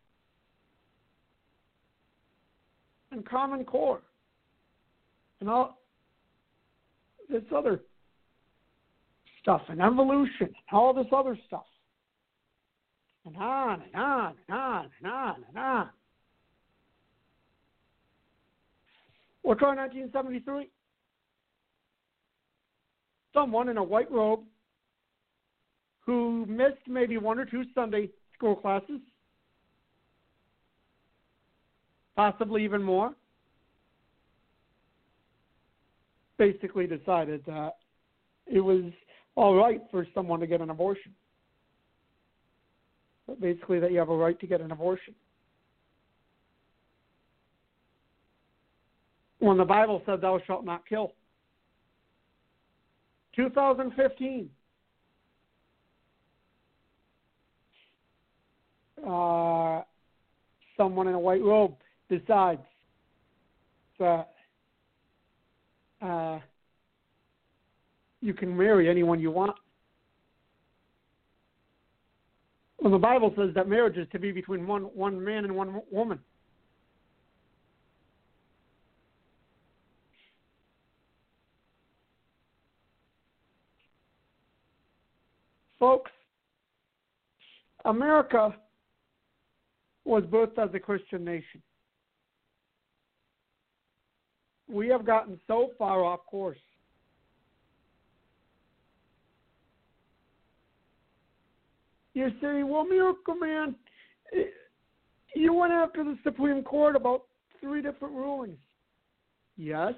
and Common Core and all this other stuff and evolution and all this other stuff. And on and on and on and on and on. We'll try nineteen seventy-three. Someone in a white robe who missed maybe one or two Sunday school classes, possibly even more, basically decided that it was all right for someone to get an abortion. But basically that you have a right to get an abortion. When the Bible said thou shalt not kill. two thousand fifteen. Uh, someone in a white robe decides that uh, you can marry anyone you want. When the Bible says that marriage is to be between one, one man and one woman. Folks, America was birthed as a Christian nation. We have gotten so far off course. You say, well, Miracle Man, you went after the Supreme Court about three different rulings. Yes.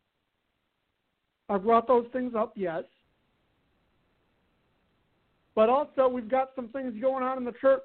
I brought those things up, yes. But also, we've got some things going on in the church.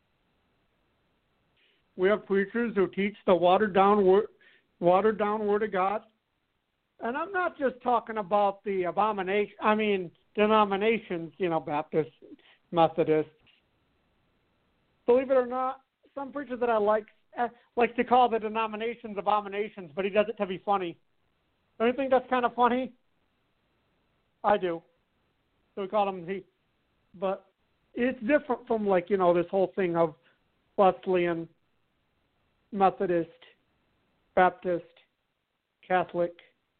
We have preachers who teach the watered down word, watered down word of God. And I'm not just talking about the abomination, I mean, denominations, you know, Baptists, Methodists. Believe it or not, some preachers that I like uh, like to call the denominations abominations, but he does it to be funny. Don't you think that's kind of funny? I do. So we call them he. But it's different from, like, you know, this whole thing of Wesleyan, Methodist, Baptist, Catholic.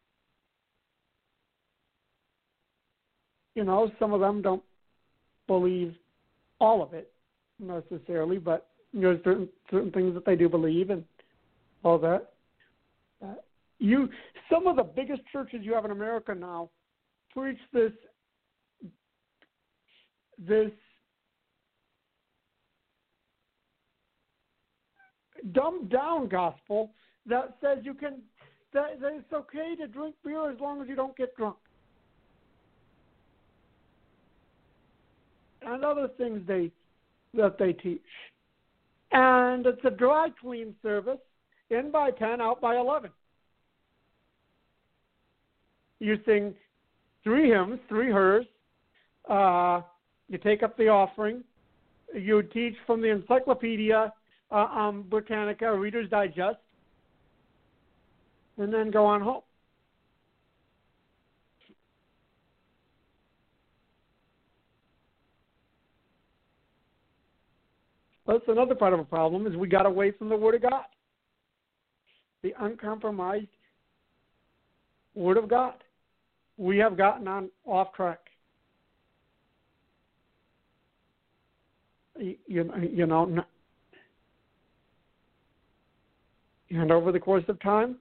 You know, some of them don't believe all of it necessarily, but you know, certain certain things that they do believe and all that. Uh, you, some of the biggest churches you have in America now preach this this dumbed down gospel that says you can that, that it's okay to drink beer as long as you don't get drunk. And other things they that they teach. And it's a dry clean service, in by ten, out by eleven. You sing three hymns, three hers. Uh, you take up the offering. You teach from the Encyclopedia uh, um, Britannica, Reader's Digest, and then go on home. That's another part of a problem, is we got away from the Word of God. The uncompromised Word of God. We have gotten on off track. You, you know, and over the course of time,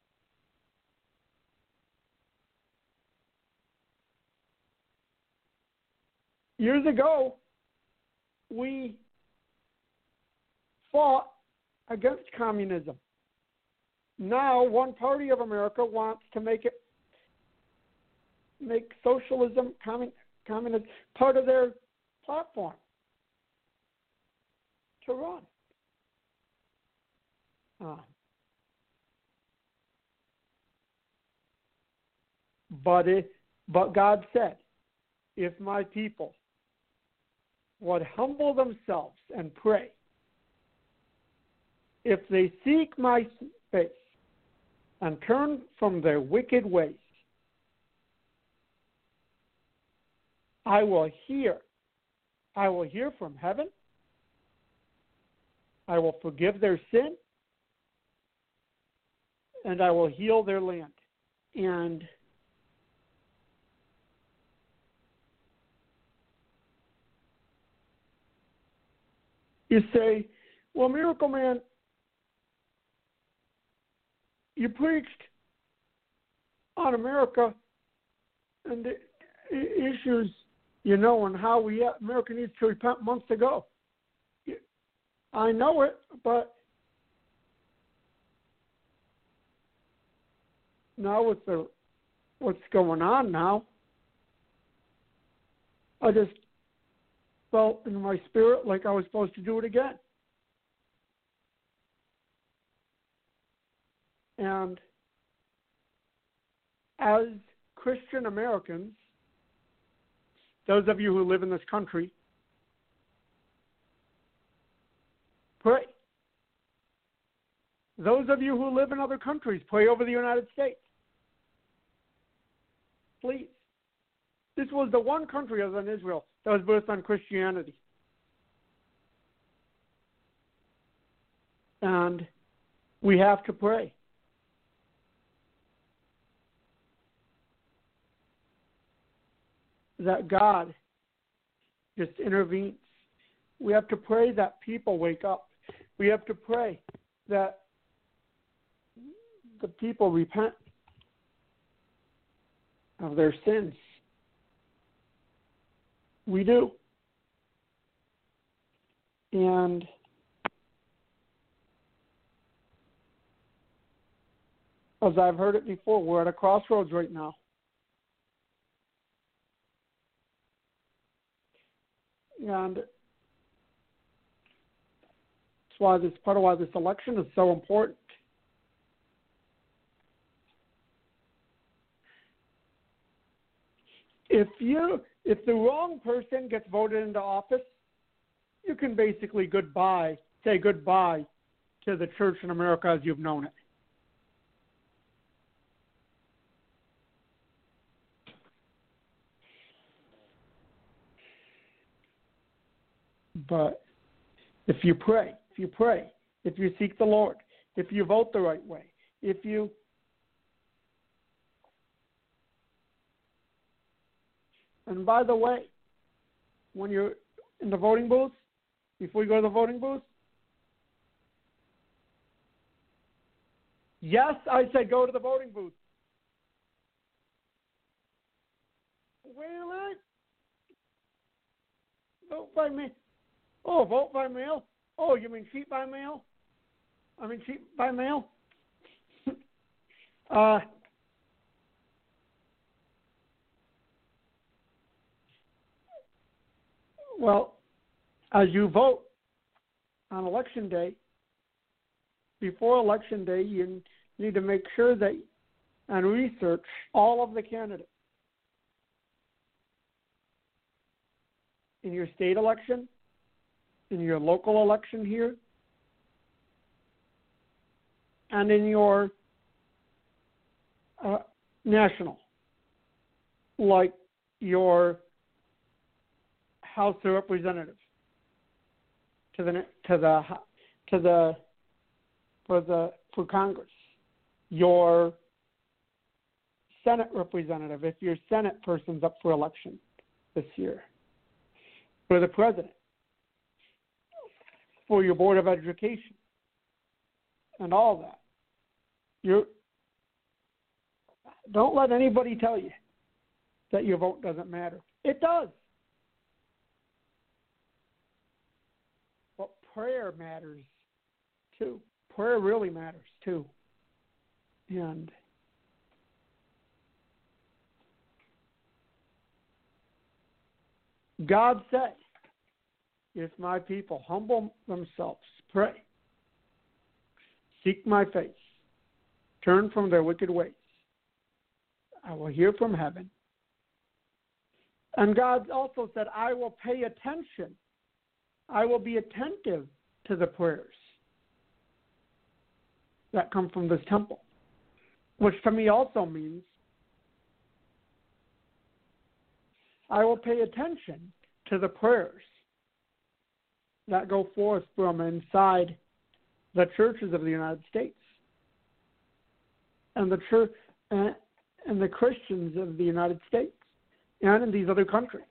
years ago, we fought against communism. Now, one party of America wants to make it, make socialism, commun, communism, part of their platform to run. Uh, but it, but God said, if my people would humble themselves and pray, if they seek my face and turn from their wicked ways, I will hear. I will hear from heaven. I will forgive their sin. And I will heal their land. And you say, well, Miracle Man, you preached on America and the issues, you know, and how we America needs to repent months ago. I know it, but now with the what's going on now, I just felt in my spirit like I was supposed to do it again. And as Christian Americans, those of you who live in this country, pray. Those of you who live in other countries, pray over the United States. Please. This was the one country other than Israel that was based on Christianity. And we have to pray. That God just intervenes. We have to pray that people wake up. We have to pray that the people repent of their sins. We do. And as I've heard it before, we're at a crossroads right now. And that's why this part of why this election is so important. If you if the wrong person gets voted into office, you can basically goodbye, say goodbye to the church in America as you've known it. But if you pray, if you pray, if you seek the Lord, if you vote the right way, if you and by the way, when you're in the voting booth, before you go to the voting booth, yes, I said go to the voting booth. Really? Vote by mail. Oh, vote by mail? Oh, you mean cheat by mail? I mean cheat by mail? uh, well, as you vote on election day, before election day, you need to make sure that and research all of the candidates in your state election, in your local election here, and in your uh, national, like your House of Representatives, to the to the to the for the for Congress, your Senate representative, if your Senate person's up for election this year, for the president, for your Board of Education, and all that. You don't let anybody tell you that your vote doesn't matter. It does. But prayer matters too. Prayer really matters too. And God said, if my people humble themselves, pray, seek my face, turn from their wicked ways, I will hear from heaven. And God also said, I will pay attention. I will be attentive to the prayers that come from this temple, which to me also means I will pay attention to the prayers that go forth from inside the churches of the United States and the church and, and the Christians of the United States and in these other countries.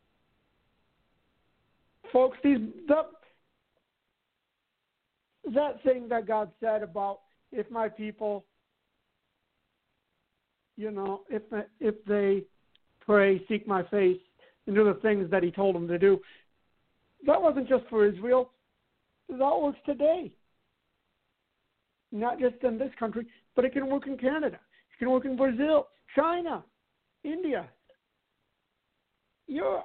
Folks, these the, that thing that God said about if my people, you know, if if they pray, seek my face, and do the things that he told them to do, that wasn't just for Israel. That works today. Not just in this country, but it can work in Canada. It can work in Brazil, China, India, Europe.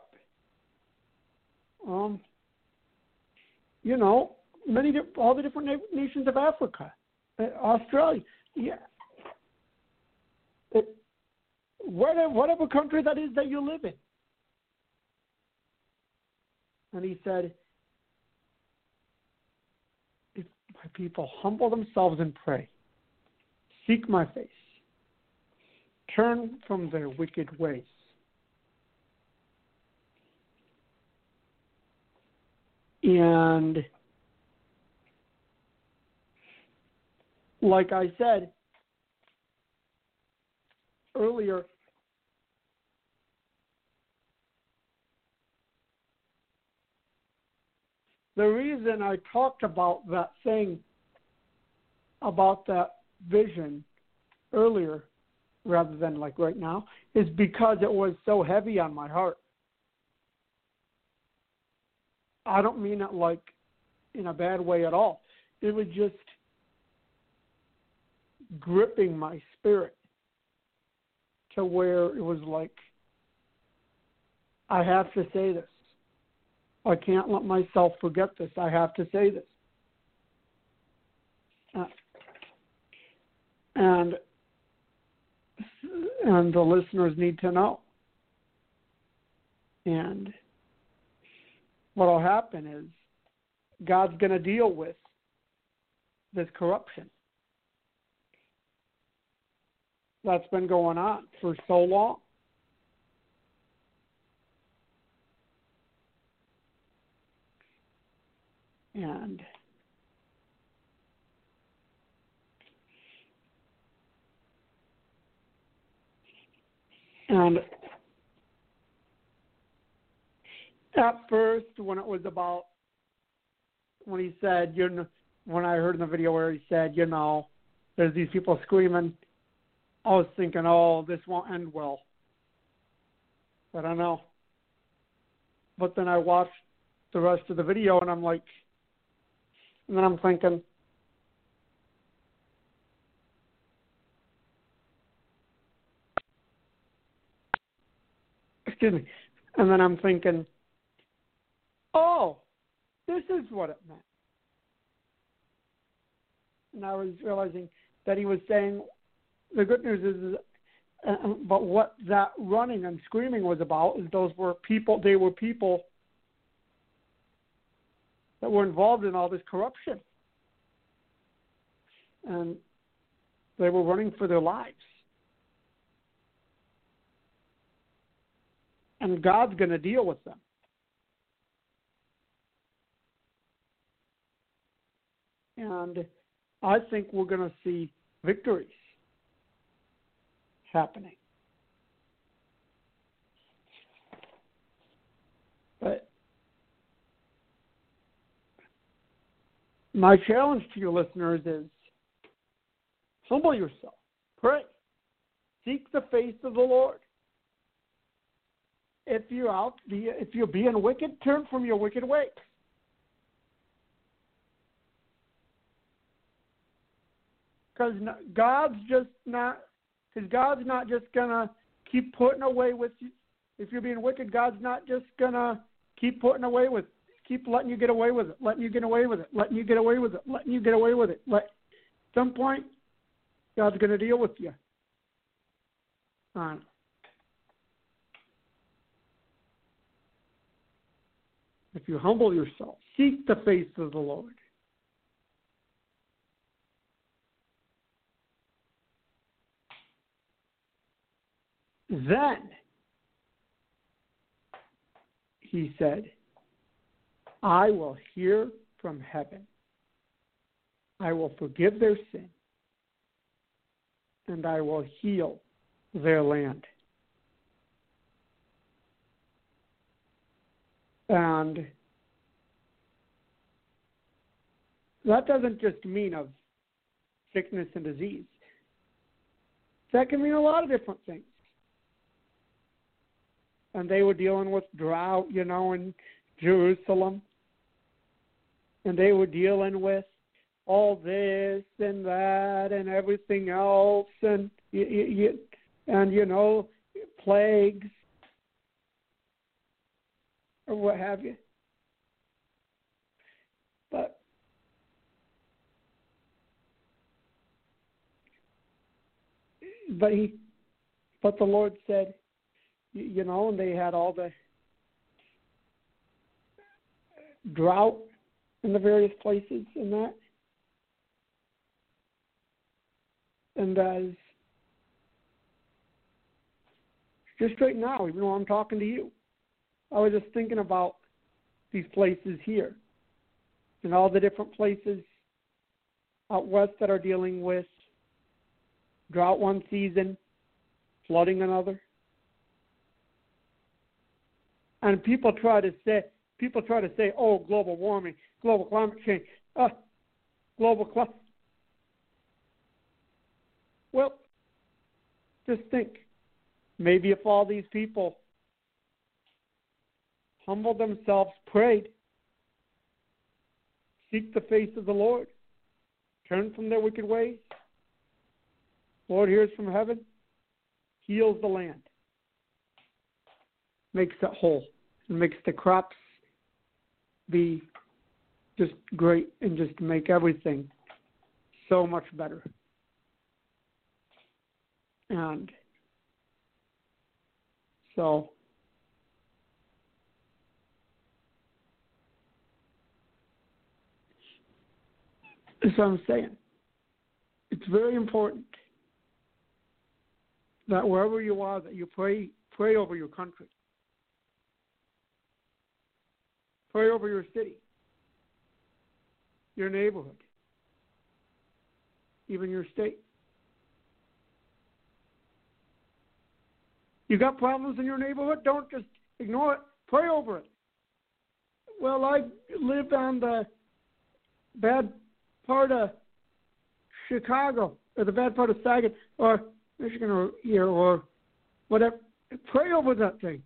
Um, you know, many all the different nations of Africa, uh, Australia, yeah. It, whatever, whatever country that is that you live in. And he said, if my people humble themselves and pray, seek my face, turn from their wicked ways, and like I said earlier, the reason I talked about that thing, about that vision earlier, rather than like right now, is because it was so heavy on my heart. I don't mean it like in a bad way at all. It was just gripping my spirit to where it was like, I have to say this. I can't let myself forget this. I have to say this. Uh, and and the listeners need to know. And what will happen is God's going to deal with this corruption that's been going on for so long. And and at first, when it was about, when he said, you know, when I heard in the video where he said, you know, there's these people screaming, I was thinking, oh, this won't end well. I don't know. But then I watched the rest of the video, and I'm like, and then I'm thinking, excuse me, and then I'm thinking, oh, this is what it meant. And I was realizing that he was saying, the good news is, is uh, but what that running and screaming was about is those were people, they were people that were involved in all this corruption. And they were running for their lives. And God's going to deal with them. And I think we're going to see victories happening. But my challenge to your listeners is humble yourself, pray, seek the face of the Lord. If you're out, if you're being wicked, turn from your wicked ways. Because God's just not, because God's not just gonna keep putting away with you. If you're being wicked, God's not just gonna keep putting away with, keep letting you get away with it, letting you get away with it, letting you get away with it, letting you get away with it. Let, at some point, God's gonna deal with you on it. If you humble yourself, seek the face of the Lord. Then, he said, I will hear from heaven. I will forgive their sin, and I will heal their land. And that doesn't just mean of sickness and disease. That can mean a lot of different things. And they were dealing with drought, you know, in Jerusalem. And they were dealing with all this and that and everything else, and you, you, and you know, plagues or what have you. But but he, but the Lord said, you know, and they had all the drought in the various places and that. And as just right now, even though I'm talking to you, I was just thinking about these places here and all the different places out west that are dealing with drought one season, flooding another. And people try to say, people try to say, oh, global warming, global climate change, uh, global climate. Well, just think, maybe if all these people humbled themselves, prayed, seek the face of the Lord, turn from their wicked ways, Lord hears from heaven, heals the land, makes it whole, and makes the crops be just great and just make everything so much better. And so that's what I'm saying. It's very important that wherever you are, that you pray pray over your country. Pray over your city, your neighborhood, even your state. You got problems in your neighborhood? Don't just ignore it. Pray over it. Well, I live on the bad part of Chicago, or the bad part of Saginaw, or Michigan, or here, or whatever. Pray over that thing.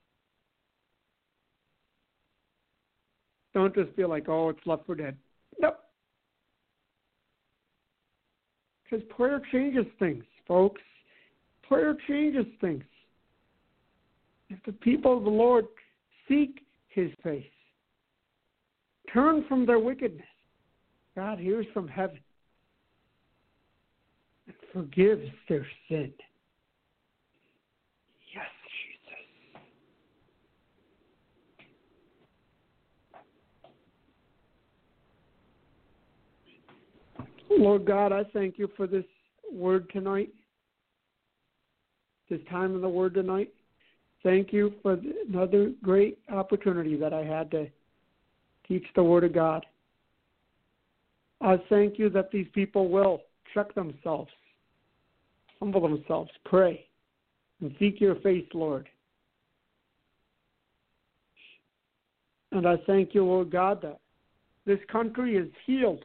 Don't just feel like, oh, it's left for dead. No. Because prayer changes things, folks. Prayer changes things. If the people of the Lord seek his face, turn from their wickedness, God hears from heaven and forgives their sin. Yes, Jesus. Lord God, I thank you for this word tonight, this time in the word tonight. Thank you for another great opportunity that I had to teach the Word of God. I thank you that these people will check themselves, humble themselves, pray, and seek your face, Lord. And I thank you, Lord God, that this country is healed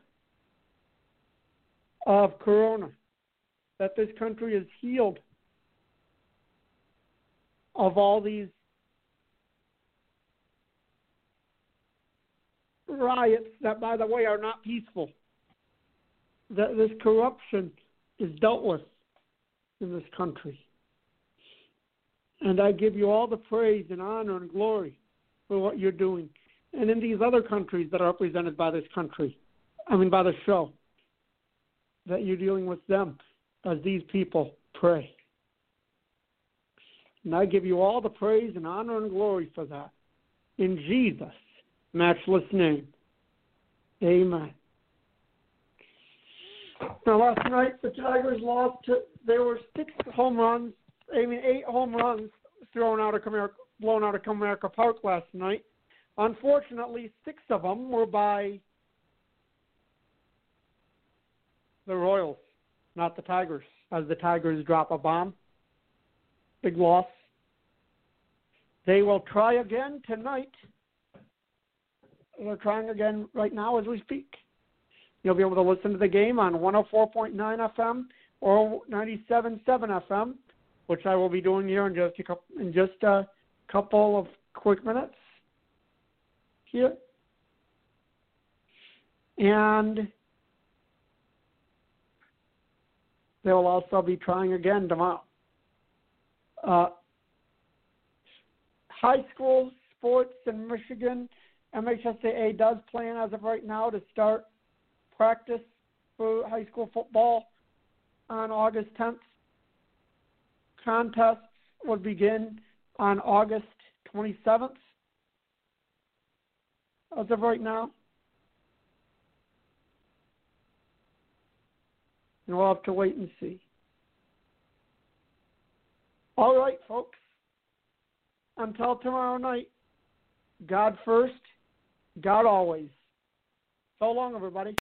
of corona, that this country is healed of all these riots that, by the way, are not peaceful. That this corruption is dealt with in this country. And I give you all the praise and honor and glory for what you're doing. And in these other countries that are represented by this country, I mean by the show, that you're dealing with them as these people pray. And I give you all the praise and honor and glory for that. In Jesus' matchless name. Amen. Now, last night, the Tigers lost. To, there were six home runs, I mean, eight home runs thrown out of Comerica, blown out of Comerica Park last night. Unfortunately, six of them were by the Royals, not the Tigers, as the Tigers drop a bomb. Big loss. They will try again tonight. They're trying again right now as we speak. You'll be able to listen to the game on one oh four point nine F M or ninety-seven point seven F M, which I will be doing here in just a couple, in just a couple of quick minutes here. And they will also be trying again tomorrow. Uh, high school sports in Michigan, M H S A A does plan as of right now to start practice for high school football on August tenth. Contests will begin on August twenty-seventh as of right now. And we'll have to wait and see. All right, folks. Until tomorrow night, God first, God always. So long, everybody.